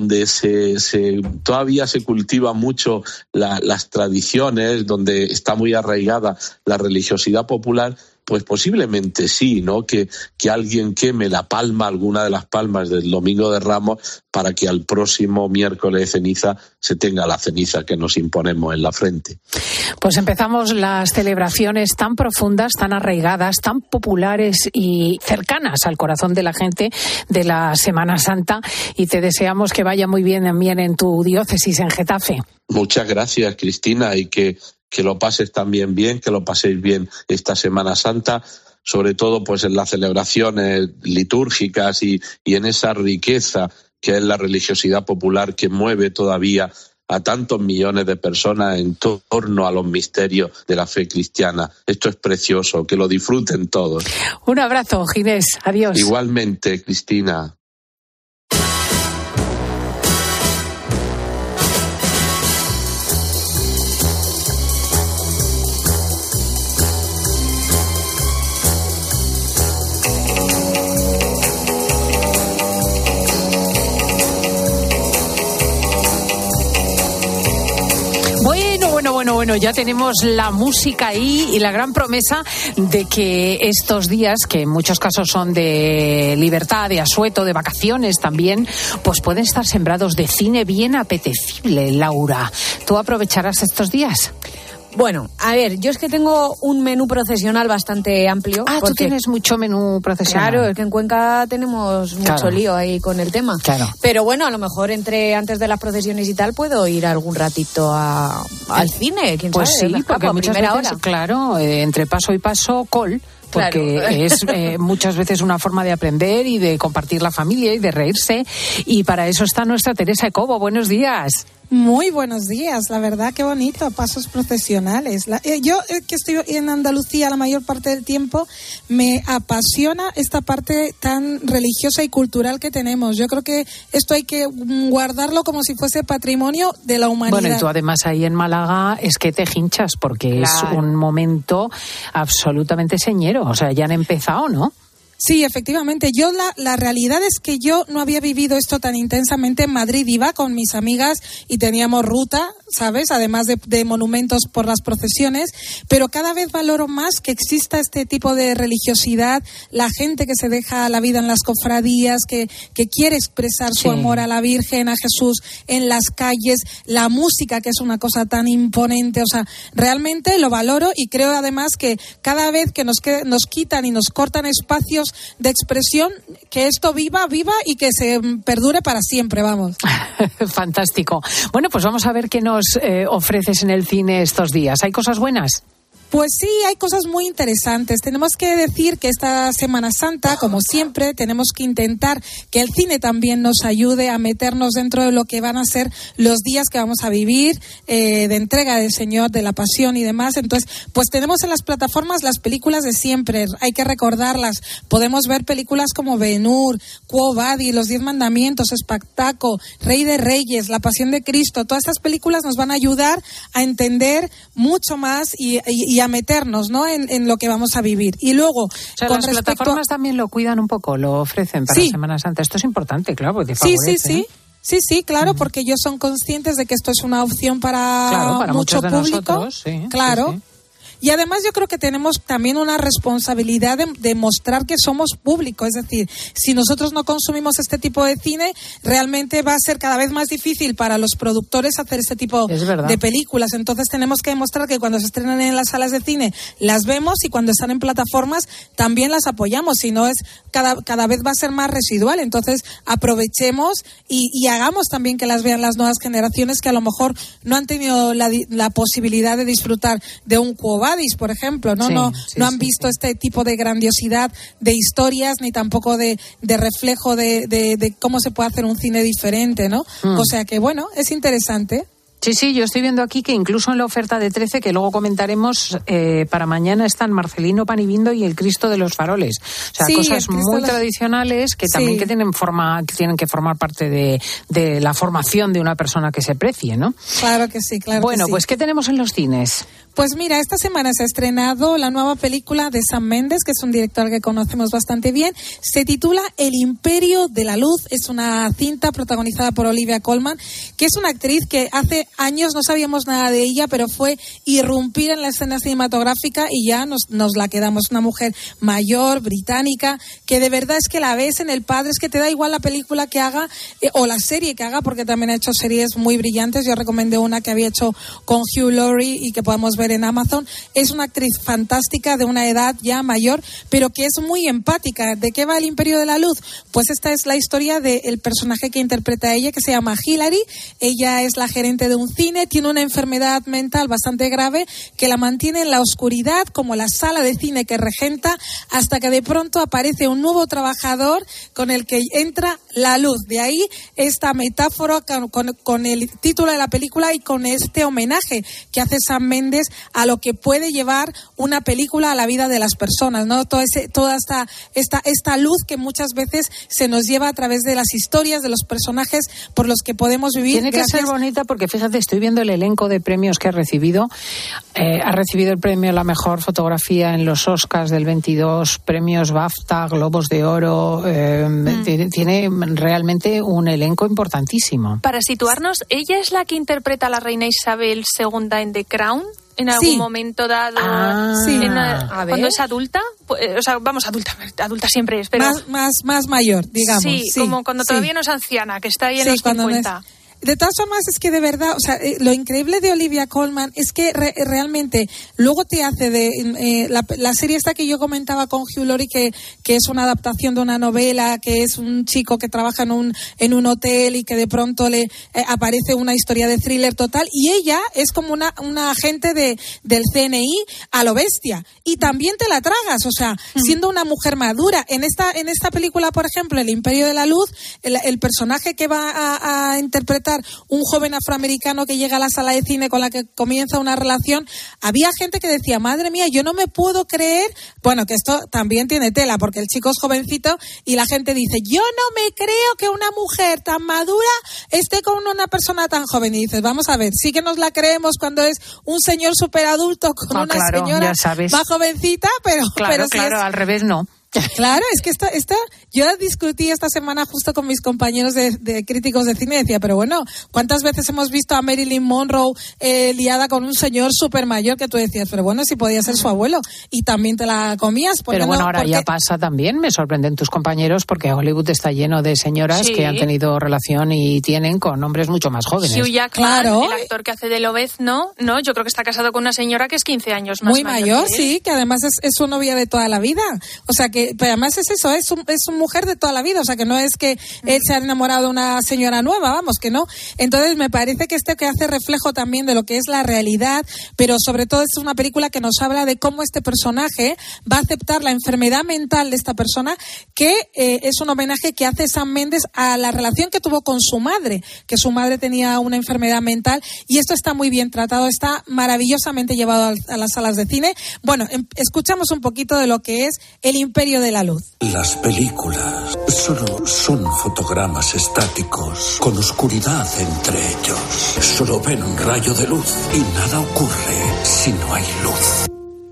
Speaker 25: todavía se cultiva mucho las tradiciones, donde está muy arraigada la religiosidad popular, pues posiblemente sí, ¿no? Que alguien queme la palma, alguna de las palmas del Domingo de Ramos, para que al próximo miércoles de ceniza se tenga la ceniza que nos imponemos en la frente.
Speaker 1: Pues empezamos las celebraciones tan profundas, tan arraigadas, tan populares y cercanas al corazón de la gente de la Semana Santa, y te deseamos que vaya muy bien también en tu diócesis, en Getafe.
Speaker 25: Muchas gracias, Cristina, y que lo pases también bien, que lo paséis bien esta Semana Santa, sobre todo pues en las celebraciones litúrgicas y en esa riqueza que es la religiosidad popular que mueve todavía a tantos millones de personas en torno a los misterios de la fe cristiana. Esto es precioso, que lo disfruten todos.
Speaker 1: Un abrazo, Ginés. Adiós.
Speaker 25: Igualmente, Cristina.
Speaker 1: Bueno, ya tenemos la música ahí y la gran promesa de que estos días, que en muchos casos son de libertad, de asueto, de vacaciones también, pues pueden estar sembrados de cine bien apetecible, Laura. ¿Tú aprovecharás estos días?
Speaker 5: Bueno, a ver, yo es que tengo un menú procesional bastante amplio.
Speaker 1: Tú tienes mucho menú procesional.
Speaker 5: Claro, es que en Cuenca tenemos mucho lío ahí con el tema.
Speaker 1: Claro.
Speaker 5: Pero bueno, a lo mejor antes de las procesiones y tal puedo ir algún ratito al cine, quién
Speaker 1: pues
Speaker 5: sabe.
Speaker 1: Sí, porque muchas veces, hora. Claro, entre paso y paso, porque claro. Es muchas veces una forma de aprender y de compartir la familia y de reírse. Y para eso está nuestra Teresa Cobo. Buenos días.
Speaker 6: Muy buenos días, la verdad, qué bonito, pasos procesionales. Yo, que estoy en Andalucía la mayor parte del tiempo, me apasiona esta parte tan religiosa y cultural que tenemos. Yo creo que esto hay que guardarlo como si fuese patrimonio de la humanidad.
Speaker 1: Bueno, y tú además ahí en Málaga es que te hinchas porque es un momento absolutamente señero. O sea, ya han empezado, ¿no?
Speaker 6: Sí, efectivamente. Yo la realidad es que yo no había vivido esto tan intensamente en Madrid. Iba con mis amigas y teníamos ruta, ¿sabes? Además de monumentos por las procesiones. Pero cada vez valoro más que exista este tipo de religiosidad, la gente que se deja la vida en las cofradías, que quiere expresar su amor a la Virgen, a Jesús en las calles, la música, que es una cosa tan imponente. O sea, realmente lo valoro y creo además que cada vez que nos quitan y nos cortan espacios de expresión, que esto viva y que se perdure para siempre, vamos.
Speaker 1: Fantástico. Bueno, pues vamos a ver qué nos ofreces en el cine estos días. ¿Hay cosas buenas?
Speaker 6: Pues sí, hay cosas muy interesantes. Tenemos que decir que esta Semana Santa, como siempre, tenemos que intentar que el cine también nos ayude a meternos dentro de lo que van a ser los días que vamos a vivir, de entrega del Señor, de la Pasión y demás. Entonces, pues tenemos en las plataformas las películas de siempre, hay que recordarlas. Podemos ver películas como Ben-Hur, Quo Vadis, Los 10 Mandamientos, Espartaco, Rey de Reyes, La Pasión de Cristo. Todas estas películas nos van a ayudar a entender mucho más y a meternos, ¿no? en lo que vamos a vivir. Y luego,
Speaker 1: o sea, las plataformas también lo cuidan un poco, lo ofrecen para Semana Santa. Esto es importante, claro, porque te favorece.
Speaker 6: Sí, claro, porque ellos son conscientes de que esto es una opción para mucho público.
Speaker 1: Nosotros,
Speaker 6: claro. Sí. Y además yo creo que tenemos también una responsabilidad de mostrar que somos público. Es decir, si nosotros no consumimos este tipo de cine, realmente va a ser cada vez más difícil para los productores hacer este tipo de películas. Entonces tenemos que demostrar que cuando se estrenan en las salas de cine las vemos y cuando están en plataformas también las apoyamos. Si no, cada vez va a ser más residual. Entonces aprovechemos y hagamos también que las vean las nuevas generaciones que a lo mejor no han tenido la posibilidad de disfrutar de un Quo Vadis, por ejemplo, no han visto este tipo de grandiosidad de historias ni tampoco de reflejo de cómo se puede hacer un cine diferente, ¿no? O sea que bueno, es interesante.
Speaker 1: Sí, yo estoy viendo aquí que incluso en la oferta de 13, que luego comentaremos, para mañana están Marcelino Panibindo y El Cristo de los Faroles. O sea, cosas muy tradicionales que también que tienen que formar parte de la formación de una persona que se precie, ¿no?
Speaker 6: Claro que sí, claro.
Speaker 1: Bueno,
Speaker 6: que sí.
Speaker 1: Pues ¿qué tenemos en los cines?
Speaker 6: Pues mira, esta semana se ha estrenado la nueva película de Sam Mendes, que es un director que conocemos bastante bien. Se titula El Imperio de la Luz. Es una cinta protagonizada por Olivia Colman, que es una actriz que hace años no sabíamos nada de ella, pero fue irrumpir en la escena cinematográfica y ya nos la quedamos. Una mujer mayor, británica, que de verdad es que la ves en El Padre, es que te da igual la película que haga o la serie que haga, porque también ha hecho series muy brillantes. Yo recomendé una que había hecho con Hugh Laurie y que podemos ver en Amazon. Es una actriz fantástica de una edad ya mayor, pero que es muy empática. ¿De qué va El Imperio de la Luz? Pues esta es la historia del personaje que interpreta a ella, que se llama Hilary. Ella es la gerente de un cine, tiene una enfermedad mental bastante grave que la mantiene en la oscuridad, como la sala de cine que regenta, hasta que de pronto aparece un nuevo trabajador con el que entra la luz. De ahí esta metáfora con el título de la película y con este homenaje que hace Sam Mendes a lo que puede llevar una película a la vida de las personas, ¿no? Toda esta luz que muchas veces se nos lleva a través de las historias, de los personajes por los que podemos vivir.
Speaker 1: Tiene que ser bonita porque, fíjate, estoy viendo el elenco de premios que ha recibido. Ha recibido el premio a la mejor fotografía en los Oscars del 22, premios BAFTA, Globos de Oro. Tiene realmente un elenco importantísimo.
Speaker 7: Para situarnos, ¿ella es la que interpreta a la reina Isabel II en The Crown? En algún momento dado, cuando es adulta, o sea, vamos, adulta siempre es, pero
Speaker 6: más mayor, digamos.
Speaker 7: Sí, como cuando todavía no es anciana, que está ahí en los 50.
Speaker 6: De todas formas, es que de verdad, o sea, lo increíble de Olivia Colman es que realmente luego te hace de la serie esta que yo comentaba con Hugh Laurie, que es una adaptación de una novela, que es un chico que trabaja en un hotel y que de pronto le aparece una historia de thriller total, y ella es como una agente del CNI a lo bestia, y también te la tragas, o sea, siendo una mujer madura. En esta película, por ejemplo, El Imperio de la Luz, el personaje que va a interpretar un joven afroamericano que llega a la sala de cine con la que comienza una relación, había gente que decía, madre mía, yo no me puedo creer, bueno, que esto también tiene tela, porque el chico es jovencito y la gente dice, yo no me creo que una mujer tan madura esté con una persona tan joven, y dices, vamos a ver, sí que nos la creemos cuando es un señor superadulto con una señora más jovencita, pero
Speaker 1: claro,
Speaker 6: si es...
Speaker 1: al revés no.
Speaker 6: Claro, es que esta yo discutí esta semana justo con mis compañeros de críticos de cine y decía, pero bueno, ¿cuántas veces hemos visto a Marilyn Monroe liada con un señor súper mayor que tú decías, pero bueno, si podía ser su abuelo y también te la comías?
Speaker 1: Pero bueno, ahora ya pasa también, me sorprenden tus compañeros porque Hollywood está lleno de señoras que han tenido relación y tienen con hombres mucho más jóvenes.
Speaker 7: Hugh Jackman, el actor que hace de Lobezno, ¿no? Yo creo que está casado con una señora que es 15 años más
Speaker 6: muy mayor, sí, que además es su novia de toda la vida. O sea que, pero además es eso, es su mujer de toda la vida, o sea que no es que él se ha enamorado de una señora nueva, vamos, que no. Entonces me parece que que hace reflejo también de lo que es la realidad, pero sobre todo es una película que nos habla de cómo este personaje va a aceptar la enfermedad mental de esta persona, que es un homenaje que hace Sam Mendes a la relación que tuvo con su madre, que su madre tenía una enfermedad mental, y esto está muy bien tratado, está maravillosamente llevado a las salas de cine. Bueno, escuchamos un poquito de lo que es El Imperio de la Luz.
Speaker 4: Las películas solo son fotogramas estáticos con oscuridad entre ellos. Solo ven un rayo de luz y nada ocurre si no hay luz.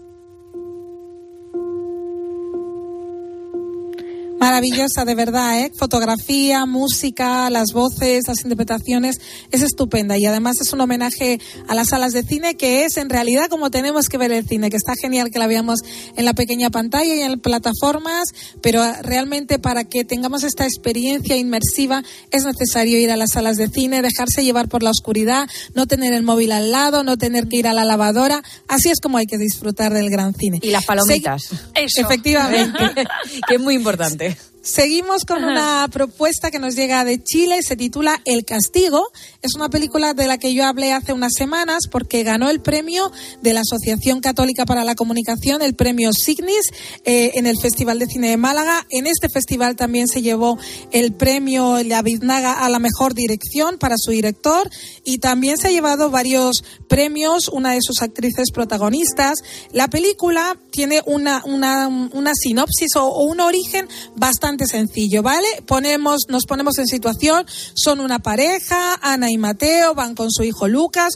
Speaker 6: Maravillosa, de verdad, ¿eh? Fotografía, música, las voces, las interpretaciones, es estupenda, y además es un homenaje a las salas de cine, que es en realidad como tenemos que ver el cine, que está genial que la veamos en la pequeña pantalla y en plataformas, pero realmente para que tengamos esta experiencia inmersiva es necesario ir a las salas de cine, dejarse llevar por la oscuridad, no tener el móvil al lado, no tener que ir a la lavadora. Así es como hay que disfrutar del gran cine.
Speaker 5: Y las palomitas.
Speaker 7: Eso.
Speaker 6: Efectivamente.
Speaker 5: Que es muy importante.
Speaker 6: Seguimos con una propuesta que nos llega de Chile, se titula El Castigo. Es una película de la que yo hablé hace unas semanas porque ganó el premio de la Asociación Católica para la Comunicación, el premio Signis, en el Festival de Cine de Málaga. En este festival también se llevó el premio La Biznaga a la mejor dirección para su director, y también se ha llevado varios premios, una de sus actrices protagonistas. La película tiene una sinopsis o un origen bastante sencillo, ¿vale? Nos ponemos en situación, son una pareja, Ana y Mateo, van con su hijo Lucas,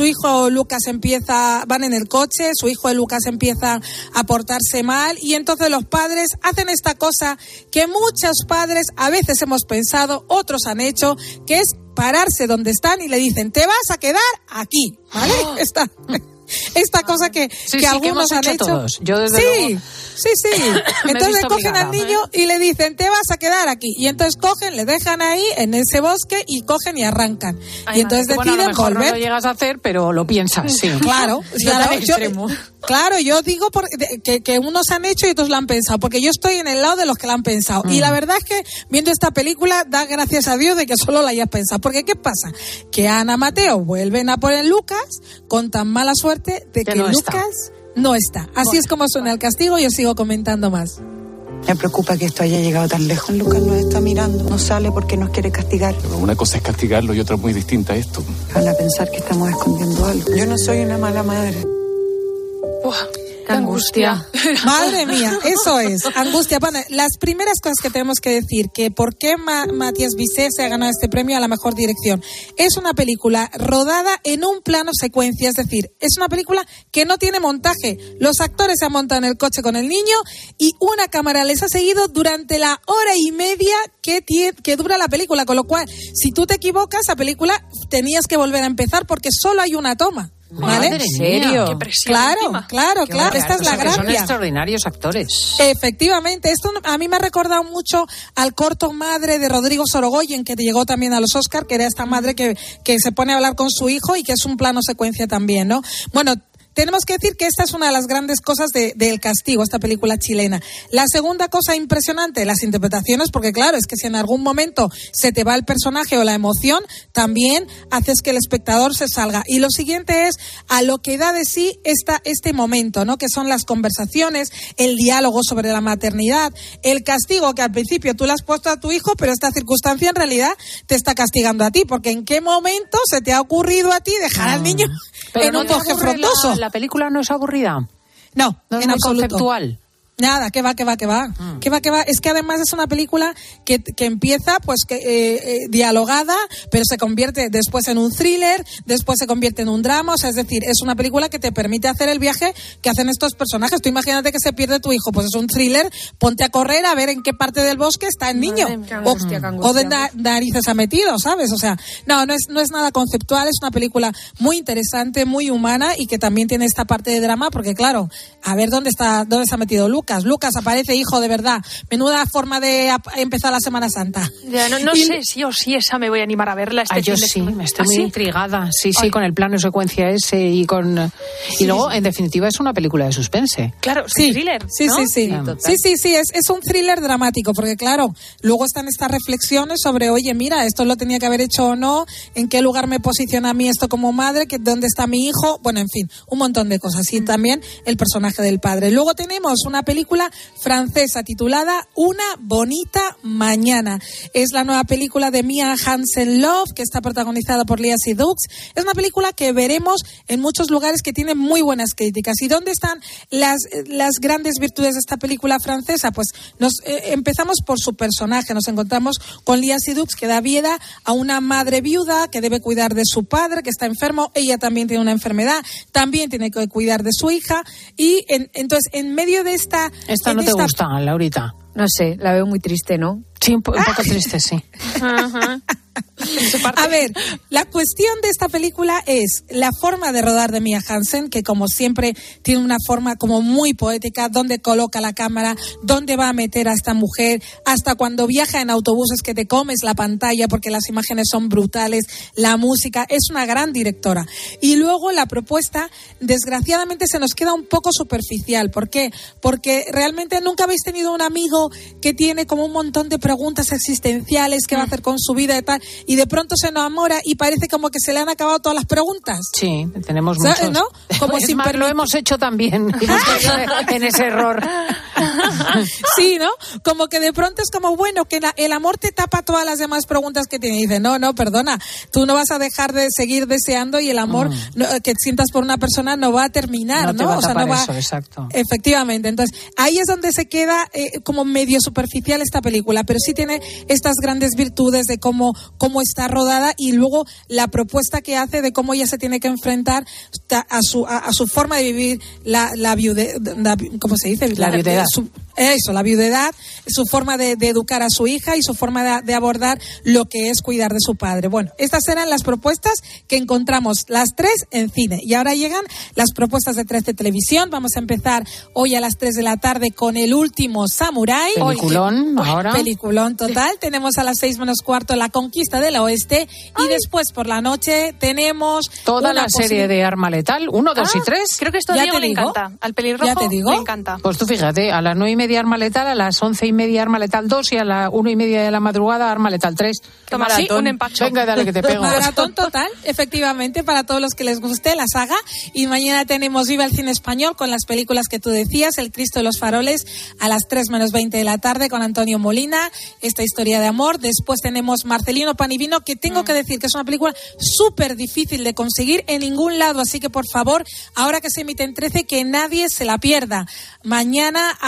Speaker 6: van en el coche, su hijo de Lucas empieza a portarse mal, y entonces los padres hacen esta cosa que muchos padres a veces hemos pensado, otros han hecho, que es pararse donde están y le dicen, te vas a quedar aquí, ¿vale? Esta cosa que algunos
Speaker 1: que han hecho. Todos. Yo desde luego...
Speaker 6: Sí. Entonces le cogen al niño y le dicen, te vas a quedar aquí. Y entonces cogen, le dejan ahí en ese bosque y cogen y arrancan.
Speaker 1: Ay,
Speaker 6: y entonces deciden
Speaker 1: a lo mejor
Speaker 6: volver.
Speaker 1: No lo llegas a hacer, pero lo piensas, sí.
Speaker 6: Claro, yo digo que unos han hecho y otros lo han pensado, porque yo estoy en el lado de los que lo han pensado. Y la verdad es que viendo esta película, da gracias a Dios de que solo la hayas pensado. Porque ¿qué pasa? Que Ana y Mateo vuelven a por el Lucas con tan mala suerte de que Lucas no está. Así es como suena El Castigo, y os sigo comentando más.
Speaker 8: Me preocupa que esto haya llegado tan lejos. Lucas nos está mirando, no sale porque nos quiere castigar.
Speaker 9: Pero una cosa es castigarlo y otra muy distinta a esto.
Speaker 8: Van a pensar que estamos escondiendo algo. Yo no soy una mala madre.
Speaker 7: ¡Qué angustia!
Speaker 6: Madre mía, eso es, angustia. Bueno, las primeras cosas que tenemos que decir, que por qué Matías Bizet se ha ganado este premio a la mejor dirección. Es una película rodada en un plano secuencia, es decir, es una película que no tiene montaje. Los actores se han montado en el coche con el niño y una cámara les ha seguido durante la hora y media que dura la película, con lo cual, si tú te equivocas, la película tenías que volver a empezar porque solo hay una toma. ¿Vale?
Speaker 1: ¿En serio?
Speaker 7: Qué presión.
Speaker 6: Claro. Esta es la gracia.
Speaker 1: Son extraordinarios actores.
Speaker 6: Efectivamente. Esto a mí me ha recordado mucho al corto Madre de Rodrigo Sorogoyen, que llegó también a los Oscar, que era esta madre que se pone a hablar con su hijo y que es un plano secuencia también, ¿no? Bueno, tenemos que decir que esta es una de las grandes cosas de El Castigo, esta película chilena. La segunda cosa impresionante, las interpretaciones, porque claro, es que si en algún momento se te va el personaje o la emoción, también haces que el espectador se salga. Y lo siguiente es a lo que da de sí este momento, ¿no? Que son las conversaciones, el diálogo sobre la maternidad, el castigo que al principio tú le has puesto a tu hijo, pero esta circunstancia en realidad te está castigando a ti, porque ¿en qué momento se te ha ocurrido a ti dejar al niño en un bosque frondoso?
Speaker 1: ¿La película no es aburrida?
Speaker 6: No,
Speaker 1: ¿No es
Speaker 6: en
Speaker 1: muy
Speaker 6: absoluto.
Speaker 1: Conceptual?
Speaker 6: Nada, que va. Es que además es una película que empieza dialogada, pero se convierte después en un thriller, después se convierte en un drama, o sea, es decir, es una película que te permite hacer el viaje que hacen estos personajes. Tú imagínate que se pierde tu hijo, pues es un thriller, ponte a correr a ver en qué parte del bosque está el niño. O de narices ha metido, ¿sabes? O sea, no es nada conceptual, es una película muy interesante, muy humana y que también tiene esta parte de drama, porque claro, a ver dónde se ha metido Lucas aparece, hijo, de verdad. Menuda forma de empezar la Semana Santa.
Speaker 7: Ya, no sé si o sí esa me voy a animar a verla
Speaker 1: yo sí, me estoy muy intrigada. Sí, con el plano secuencia ese y luego, en definitiva, es una película de suspense.
Speaker 7: Claro, sí, thriller, ¿no?
Speaker 6: Sí, es un thriller dramático, porque claro, luego están estas reflexiones sobre, oye, mira, esto lo tenía que haber hecho o no, en qué lugar me posiciona a mí esto como madre, dónde está mi hijo, bueno, en fin, un montón de cosas. Y también el personaje del padre. Luego tenemos una película francesa titulada Una bonita mañana. Es la nueva película de Mia Hansen-Løve, que está protagonizada por Léa Seydoux. Es una película que veremos en muchos lugares, que tiene muy buenas críticas. ¿Y dónde están las grandes virtudes de esta película francesa? Pues empezamos por su personaje. Nos encontramos con Léa Seydoux, que da vida a una madre viuda que debe cuidar de su padre, que está enfermo. Ella también tiene una enfermedad, también tiene que cuidar de su hija. Y entonces, en medio de esta
Speaker 1: no te gusta, Laurita?
Speaker 5: No sé, la veo muy triste, ¿no?
Speaker 1: Sí, un poco triste, sí.
Speaker 6: A ver, la cuestión de esta película es la forma de rodar de Mia Hansen, que como siempre tiene una forma como muy poética, donde coloca la cámara, dónde va a meter a esta mujer, hasta cuando viaja en autobuses que te comes la pantalla porque las imágenes son brutales, la música, es una gran directora. Y luego la propuesta, desgraciadamente, se nos queda un poco superficial. ¿Por qué? Porque realmente nunca habéis tenido un amigo que tiene como un montón de preguntas existenciales, qué va a hacer con su vida y tal, y de pronto se enamora y parece como que se le han acabado todas las preguntas.
Speaker 1: Sí, tenemos muchos.
Speaker 6: ¿No? Como
Speaker 1: es más, lo hemos hecho también en ese error.
Speaker 6: Sí, ¿no? Como que de pronto es como, bueno, que el amor te tapa todas las demás preguntas que tiene. Y dice, no, perdona, tú no vas a dejar de seguir deseando y el amor que sientas por una persona no va a terminar, ¿no?
Speaker 1: No va eso, exacto.
Speaker 6: Efectivamente. Entonces, ahí es donde se queda como medio superficial esta película, pero sí tiene estas grandes virtudes de cómo está rodada y luego la propuesta que hace de cómo ella se tiene que enfrentar a su forma de vivir la viudez, ¿cómo se dice?
Speaker 1: La viudedad.
Speaker 6: La viudedad, su forma de educar a su hija y su forma de abordar lo que es cuidar de su padre. Bueno, estas eran las propuestas que encontramos las 3 en cine. Y ahora llegan las propuestas de 13 Televisión. Vamos a empezar hoy a las 3 de la tarde con El último samurái.
Speaker 1: Peliculón, ahora.
Speaker 6: Peliculón total. Tenemos a las 6 menos cuarto La conquista del oeste. Y después por la noche tenemos
Speaker 1: toda la serie de Arma Letal, 1, 2 y 3.
Speaker 7: Creo que esto a Diego le encanta. Al pelirrojo le encanta.
Speaker 1: Pues tú fíjate, a las 9:30 Arma Letal, a las 11:30 Arma Letal 2 y a las 1:30 de la madrugada Arma Letal 3.
Speaker 7: Toma, sí, un empacho.
Speaker 1: Venga, dale que te pego.
Speaker 6: Maratón total, efectivamente, para todos los que les guste la saga. Y mañana tenemos Viva el Cine Español con las películas que tú decías, El Cristo de los Faroles, a las 3 menos 20 de la tarde con Antonio Molina, esta historia de amor. Después tenemos Marcelino Pan y Vino, que tengo que decir que es una película súper difícil de conseguir en ningún lado, así que por favor, ahora que se emite en 13, que nadie se la pierda. Mañana a las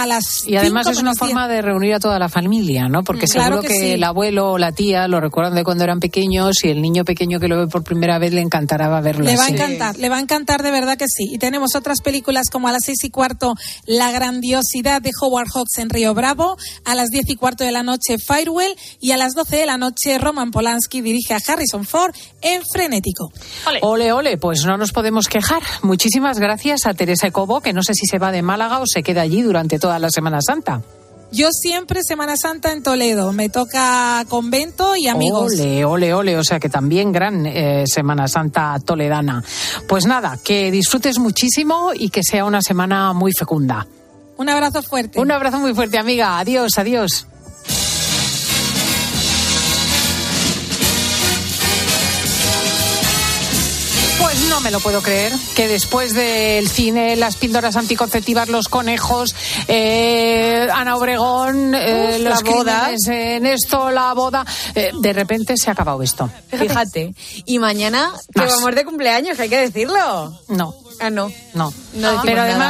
Speaker 1: Y además es una forma de reunir a toda la familia, ¿no? Porque seguro que sí. El abuelo o la tía lo recuerdan de cuando eran pequeños y el niño pequeño que lo ve por primera vez le encantará verlo.
Speaker 6: Le va a encantar, de verdad que sí. Y tenemos otras películas como a las 6:15, La grandiosidad de Howard Hawks en Río Bravo, a las 10:15 de la noche, Firewall, y a las 12 de la noche, Roman Polanski dirige a Harrison Ford en Frenético.
Speaker 1: Ole, ole, pues no nos podemos quejar. Muchísimas gracias a Teresa Cobo, que no sé si se va de Málaga o se queda allí durante toda la Semana Santa.
Speaker 6: Yo siempre Semana Santa en Toledo, me toca convento y amigos.
Speaker 1: Ole, ole, ole, o sea que también gran Semana Santa toledana. Pues nada, que disfrutes muchísimo y que sea una semana muy fecunda.
Speaker 6: Un abrazo fuerte.
Speaker 1: Un abrazo muy fuerte, amiga. Adiós, adiós. Pues no me lo puedo creer, que después del cine, las píldoras anticonceptivas, los conejos, Ana Obregón, los crímenes en esto, la boda, de repente se ha acabado esto.
Speaker 5: Fíjate. Y mañana que vamos de cumpleaños, hay que decirlo.
Speaker 1: No.
Speaker 5: Ah, no.
Speaker 1: Pero además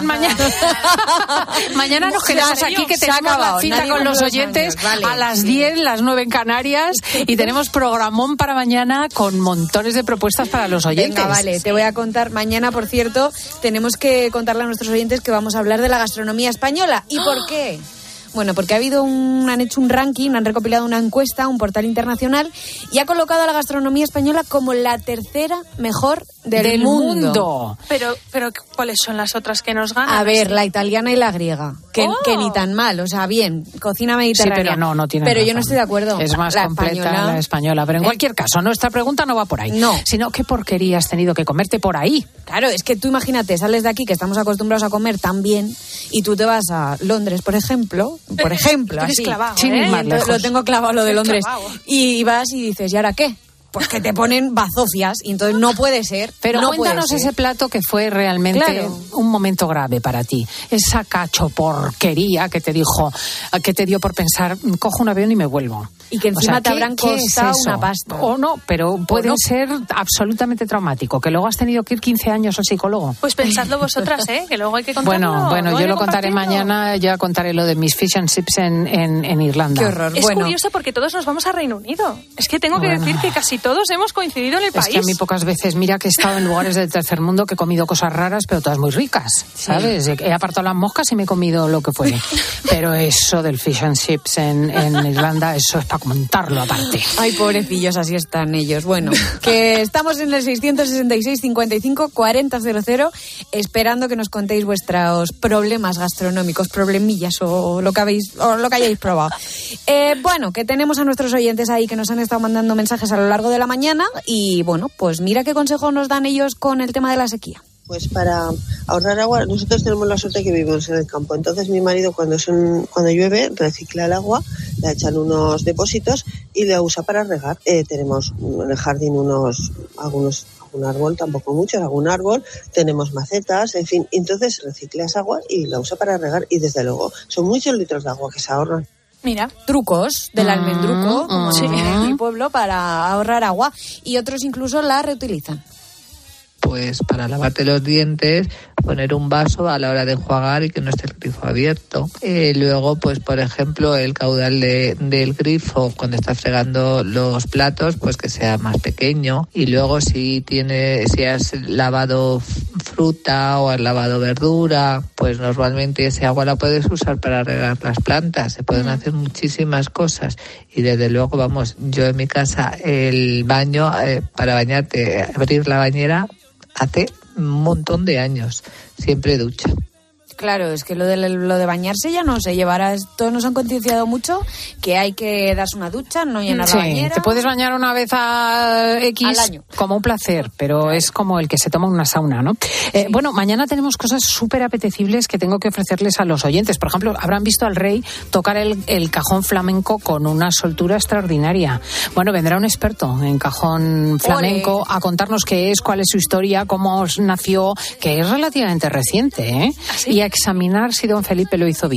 Speaker 1: mañana nos quedamos aquí, que tenemos la cita con los oyentes a las 10, las 9 en Canarias, y tenemos programón para mañana con montones de propuestas para los oyentes.
Speaker 5: Venga, vale, te voy a contar. Mañana, por cierto, tenemos que contarle a nuestros oyentes que vamos a hablar de la gastronomía española. ¿Y por qué? Bueno, porque han hecho un ranking, han recopilado una encuesta, un portal internacional, y ha colocado a la gastronomía española como la tercera mejor del mundo.
Speaker 7: Pero ¿cuáles son las otras que nos ganan?
Speaker 5: A ver, la italiana y la griega, que ni tan mal, o sea, bien, cocina mediterránea.
Speaker 1: Sí, pero no tiene
Speaker 5: Pero
Speaker 1: razón.
Speaker 5: yo no estoy de acuerdo.
Speaker 1: Es más completa la española, pero en cualquier caso, nuestra pregunta no va por ahí.
Speaker 5: No.
Speaker 1: Sino, ¿qué porquería has tenido que comerte por ahí?
Speaker 5: Claro, es que tú imagínate, sales de aquí, que estamos acostumbrados a comer tan bien, y tú te vas a Londres, por ejemplo, así.
Speaker 7: Clavado,
Speaker 5: lo tengo clavado lo de Londres. Y vas y dices, ¿y ahora qué? Pues que te ponen bazofias y entonces no puede ser.
Speaker 1: Pero
Speaker 5: no
Speaker 1: cuéntanos ese plato que fue realmente un momento grave para ti. Esa cachoporquería que te dio por pensar, cojo un avión y me vuelvo.
Speaker 5: Y que encima te habrán costado una pasta.
Speaker 1: O no, pero puede ser absolutamente traumático, que luego has tenido que ir 15 años al psicólogo.
Speaker 7: Pues pensadlo vosotras, que luego hay que contarlo.
Speaker 1: Bueno, yo lo contaré mañana, ya contaré lo de mis fish and chips en Irlanda.
Speaker 5: Qué horror.
Speaker 7: Es curioso porque todos nos vamos a Reino Unido. Es que tengo que decir que casi todos hemos coincidido en el país.
Speaker 1: Es que a mí pocas veces, mira que he estado en lugares del tercer mundo que he comido cosas raras, pero todas muy ricas, ¿sabes? He apartado las moscas y me he comido lo que fuere. Pero eso del fish and chips en Irlanda, eso es para comentarlo aparte.
Speaker 5: Ay, pobrecillos, así están ellos. Bueno, que estamos en el 666 55 40 00 esperando que nos contéis vuestros problemas gastronómicos, problemillas o lo que hayáis probado. Bueno, que tenemos a nuestros oyentes ahí que nos han estado mandando mensajes a lo largo de la mañana y bueno, pues mira qué consejo nos dan ellos con el tema de la sequía.
Speaker 10: Pues para ahorrar agua, nosotros tenemos la suerte que vivimos en el campo. Entonces mi marido cuando llueve recicla el agua, le echan unos depósitos y la usa para regar. Tenemos en el jardín algún árbol, tampoco muchos, algún árbol, tenemos macetas, en fin. Entonces recicla esa agua y la usa para regar y desde luego son muchos litros de agua que se ahorran.
Speaker 5: Mira, trucos del almendruco, como en mi pueblo, para ahorrar agua, y otros incluso la reutilizan.
Speaker 11: Pues para lavarte los dientes, poner un vaso a la hora de enjuagar y que no esté el grifo abierto. Luego, pues por ejemplo, el caudal del grifo cuando estás fregando los platos, pues que sea más pequeño. Y luego si has lavado fruta o has lavado verdura, pues normalmente ese agua la puedes usar para regar las plantas. Se pueden hacer muchísimas cosas. Y desde luego, yo en mi casa, el baño, para bañarte, abrir la bañera, hace un montón de años, siempre ducha.
Speaker 5: Claro, es que lo de bañarse ya no se llevará. Todos nos han concienciado mucho que hay que darse una ducha, no llenar la bañera.
Speaker 1: Te puedes bañar una vez al
Speaker 5: año.
Speaker 1: Como un placer, pero es como el que se toma una sauna, ¿no? Sí. Bueno, mañana tenemos cosas súper apetecibles que tengo que ofrecerles a los oyentes. Por ejemplo, habrán visto al rey tocar el cajón flamenco con una soltura extraordinaria. Bueno, vendrá un experto en cajón flamenco a contarnos qué es, cuál es su historia, cómo nació, que es relativamente reciente, ¿eh?
Speaker 7: ¿Ah, sí?
Speaker 1: Y a examinar si don Felipe lo hizo bien.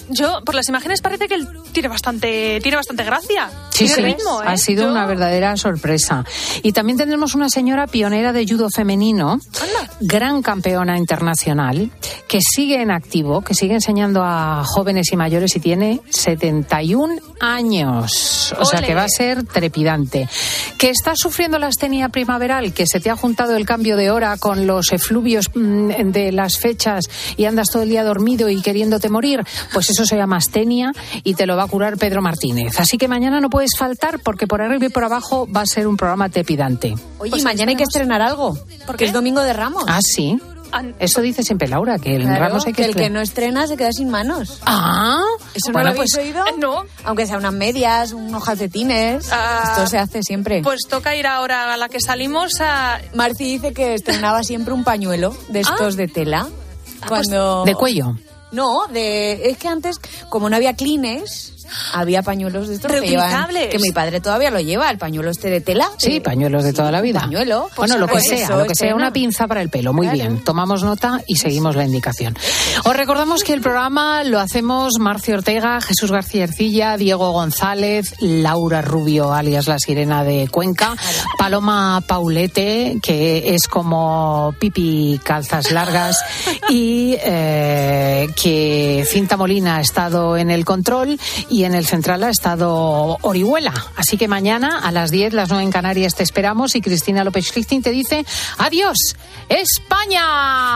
Speaker 7: Yo, por las imágenes, parece que él tiene bastante gracia.
Speaker 1: Sí,
Speaker 7: tiene
Speaker 1: sí,
Speaker 7: ritmo,
Speaker 1: ha sido una verdadera sorpresa. Y también tendremos una señora pionera de judo femenino, gran campeona internacional, que sigue en activo, que sigue enseñando a jóvenes y mayores y tiene 71 años. O sea que va a ser trepidante. Que estás sufriendo la astenia primaveral, que se te ha juntado el cambio de hora con los efluvios de las fechas y andas todo el día dormido y queriéndote morir, pues eso se llama astenia y te lo va a curar Pedro Martínez. Así que mañana no puedes faltar porque por arriba y por abajo va a ser un programa trepidante.
Speaker 5: Oye, pues mañana hay que estrenar algo, porque es Domingo de Ramos.
Speaker 1: Ah, sí. Eso dice siempre Laura, que el Ramos hay que
Speaker 5: el que no estrena se queda sin manos.
Speaker 1: Ah,
Speaker 5: ¿eso no lo habéis oído?
Speaker 7: No.
Speaker 5: Aunque sea unas medias, unos calcetines, esto se hace siempre.
Speaker 7: Pues toca ir ahora a la que salimos a...
Speaker 5: Marci dice que estrenaba siempre un pañuelo de estos de tela. Cuando...
Speaker 1: ¿De cuello?
Speaker 5: No, es que antes, como no había Kleenex, había pañuelos de estos
Speaker 7: reutilizables.
Speaker 5: Que mi padre todavía lo lleva, el pañuelo este de tela.
Speaker 1: Sí, pañuelos de toda la vida.
Speaker 5: Pañuelo.
Speaker 1: Pues bueno, lo que sea, una pinza para el pelo. Muy bien, tomamos nota y seguimos la indicación. Os recordamos que el programa lo hacemos Marcio Ortega, Jesús García Ercilla, Diego González, Laura Rubio, alias la Sirena de Cuenca, Paloma Paulete, que es como Pipi calzas largas, y que Cinta Molina ha estado en el control y en el central ha estado Orihuela. Así que mañana a las 10, las 9 en Canarias, te esperamos y Cristina López-Schlichting te dice ¡adiós, España!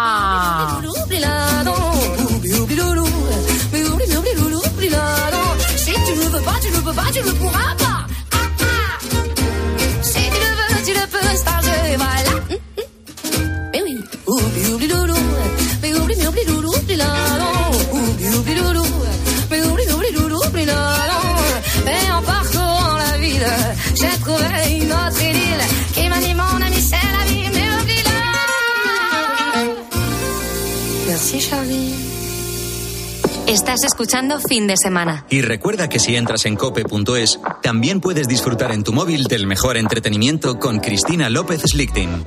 Speaker 12: Et en parcourant la ville, j'ai trouvé une autre idylle qui m'a dit mon ami, c'est la vie, mais oublie-la.
Speaker 3: Merci, Charlie. Estás escuchando Fin de Semana.
Speaker 2: Y recuerda que si entras en cope.es, también puedes disfrutar en tu móvil del mejor entretenimiento con Cristina López-Schlichting.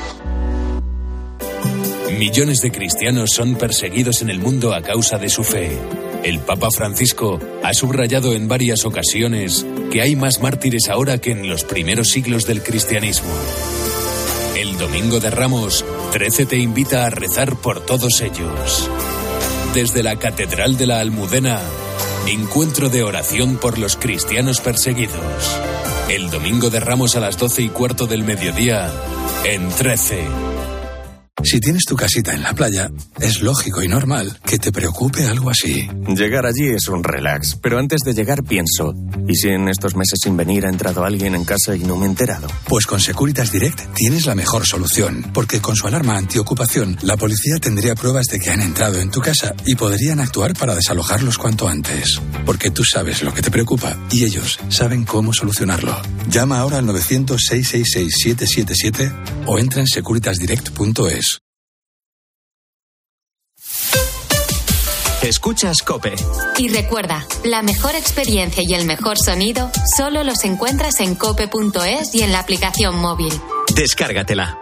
Speaker 20: Millones de cristianos son perseguidos en el mundo a causa de su fe. El Papa Francisco ha subrayado en varias ocasiones que hay más mártires ahora que en los primeros siglos del cristianismo. El Domingo de Ramos, 13 te invita a rezar por todos ellos. Desde la Catedral de la Almudena, encuentro de oración por los cristianos perseguidos. El Domingo de Ramos a las 12:15 del mediodía, en 13.
Speaker 21: Si tienes tu casita en la playa, es lógico y normal que te preocupe algo así.
Speaker 13: Llegar allí es un relax, pero antes de llegar pienso, ¿y si en estos meses sin venir ha entrado alguien en casa y no me he enterado?
Speaker 21: Pues con Securitas Direct tienes la mejor solución, porque con su alarma antiocupación, la policía tendría pruebas de que han entrado en tu casa y podrían actuar para desalojarlos cuanto antes. Porque tú sabes lo que te preocupa y ellos saben cómo solucionarlo. Llama ahora al 900-666-777 o entra en securitasdirect.es.
Speaker 2: Escuchas COPE.
Speaker 3: Y recuerda, la mejor experiencia y el mejor sonido solo los encuentras en cope.es y en la aplicación móvil.
Speaker 2: Descárgatela.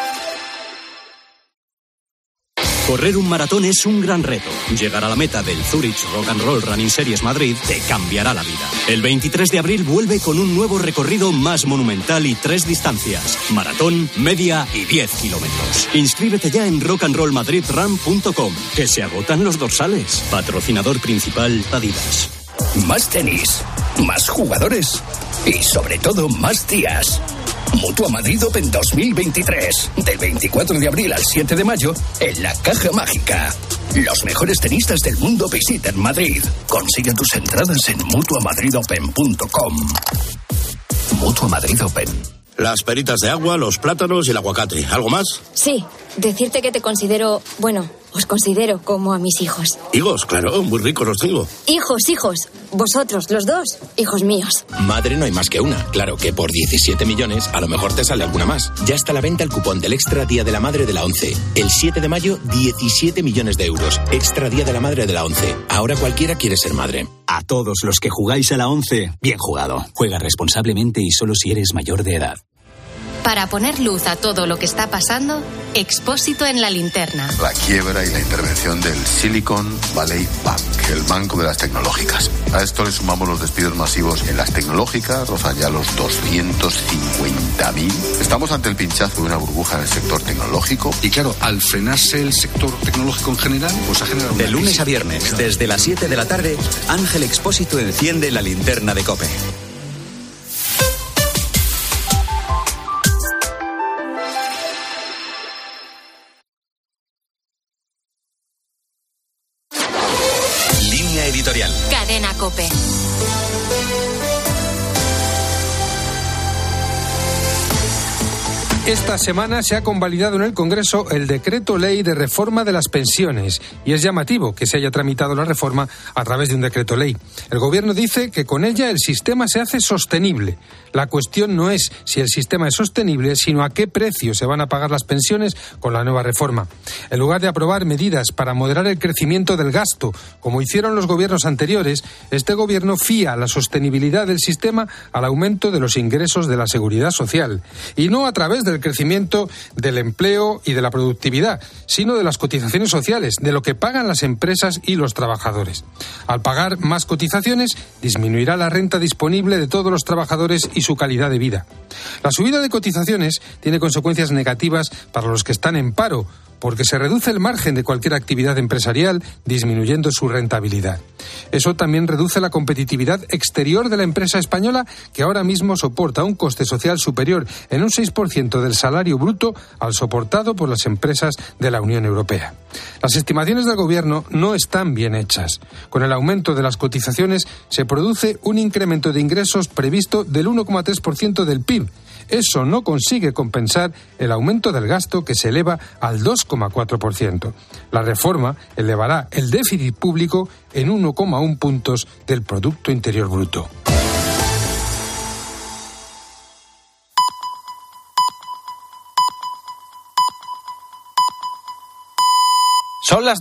Speaker 14: Correr un maratón es un gran reto. Llegar a la meta del Zurich Rock and Roll Running Series Madrid te cambiará la vida. El 23 de abril vuelve con un nuevo recorrido más monumental y 3 distancias: maratón, media y 10 kilómetros. Inscríbete ya en rockandrollmadridrun.com, que se agotan los dorsales. Patrocinador principal Adidas.
Speaker 15: Más tenis, más jugadores y sobre todo más días. Mutua Madrid Open 2023. Del 24 de abril al 7 de mayo en la Caja Mágica. Los mejores tenistas del mundo visitan Madrid. Consigue tus entradas en mutuamadridopen.com. Mutua Madrid Open.
Speaker 16: Las peritas de agua, los plátanos y el aguacate. ¿Algo más?
Speaker 26: Sí, decirte que te considero, bueno, os considero como a mis hijos.
Speaker 16: Higos, claro, muy ricos los tengo.
Speaker 26: Hijos, vosotros, los dos, hijos míos.
Speaker 27: Madre no hay más que una. Claro que por 17 millones a lo mejor te sale alguna más. Ya está a la venta el cupón del Extra Día de la Madre de la ONCE. El 7 de mayo, 17 millones de euros. Extra Día de la Madre de la ONCE. Ahora cualquiera quiere ser madre.
Speaker 28: A todos los que jugáis a la ONCE, bien jugado. Juega responsablemente y solo si eres mayor de edad.
Speaker 3: Para poner luz a todo lo que está pasando, Expósito en la linterna.
Speaker 4: La quiebra y la intervención del Silicon Valley Bank, el banco de las tecnológicas. A esto le sumamos los despidos masivos en las tecnológicas, rozan ya los 250.000. Estamos ante el pinchazo de una burbuja en el sector tecnológico.
Speaker 17: Y claro, al frenarse el sector tecnológico en general, pues ha generado...
Speaker 2: De lunes a viernes, desde las 7 de la tarde, Ángel Expósito enciende la linterna de COPE. Editorial.
Speaker 3: Cadena COPE.
Speaker 18: Esta semana se ha convalidado en el Congreso el decreto ley de reforma de las pensiones y es llamativo que se haya tramitado la reforma a través de un decreto ley. El Gobierno dice que con ella el sistema se hace sostenible. La cuestión no es si el sistema es sostenible, sino a qué precio se van a pagar las pensiones con la nueva reforma. En lugar de aprobar medidas para moderar el crecimiento del gasto, como hicieron los gobiernos anteriores, este Gobierno fía la sostenibilidad del sistema al aumento de los ingresos de la Seguridad Social y no a través del crecimiento del empleo y de la productividad, sino de las cotizaciones sociales, de lo que pagan las empresas y los trabajadores. Al pagar más cotizaciones, disminuirá la renta disponible de todos los trabajadores y su calidad de vida. La subida de cotizaciones tiene consecuencias negativas para los que están en paro, porque se reduce el margen de cualquier actividad empresarial, disminuyendo su rentabilidad. Eso también reduce la competitividad exterior de la empresa española, que ahora mismo soporta un coste social superior en un 6% del salario bruto al soportado por las empresas de la Unión Europea. Las estimaciones del Gobierno no están bien hechas. Con el aumento de las cotizaciones se produce un incremento de ingresos previsto del 1,3% del PIB. Eso no consigue compensar el aumento del gasto, que se eleva al 2,4%. La reforma elevará el déficit público en 1,1 puntos del Producto Interior Bruto.
Speaker 19: Son las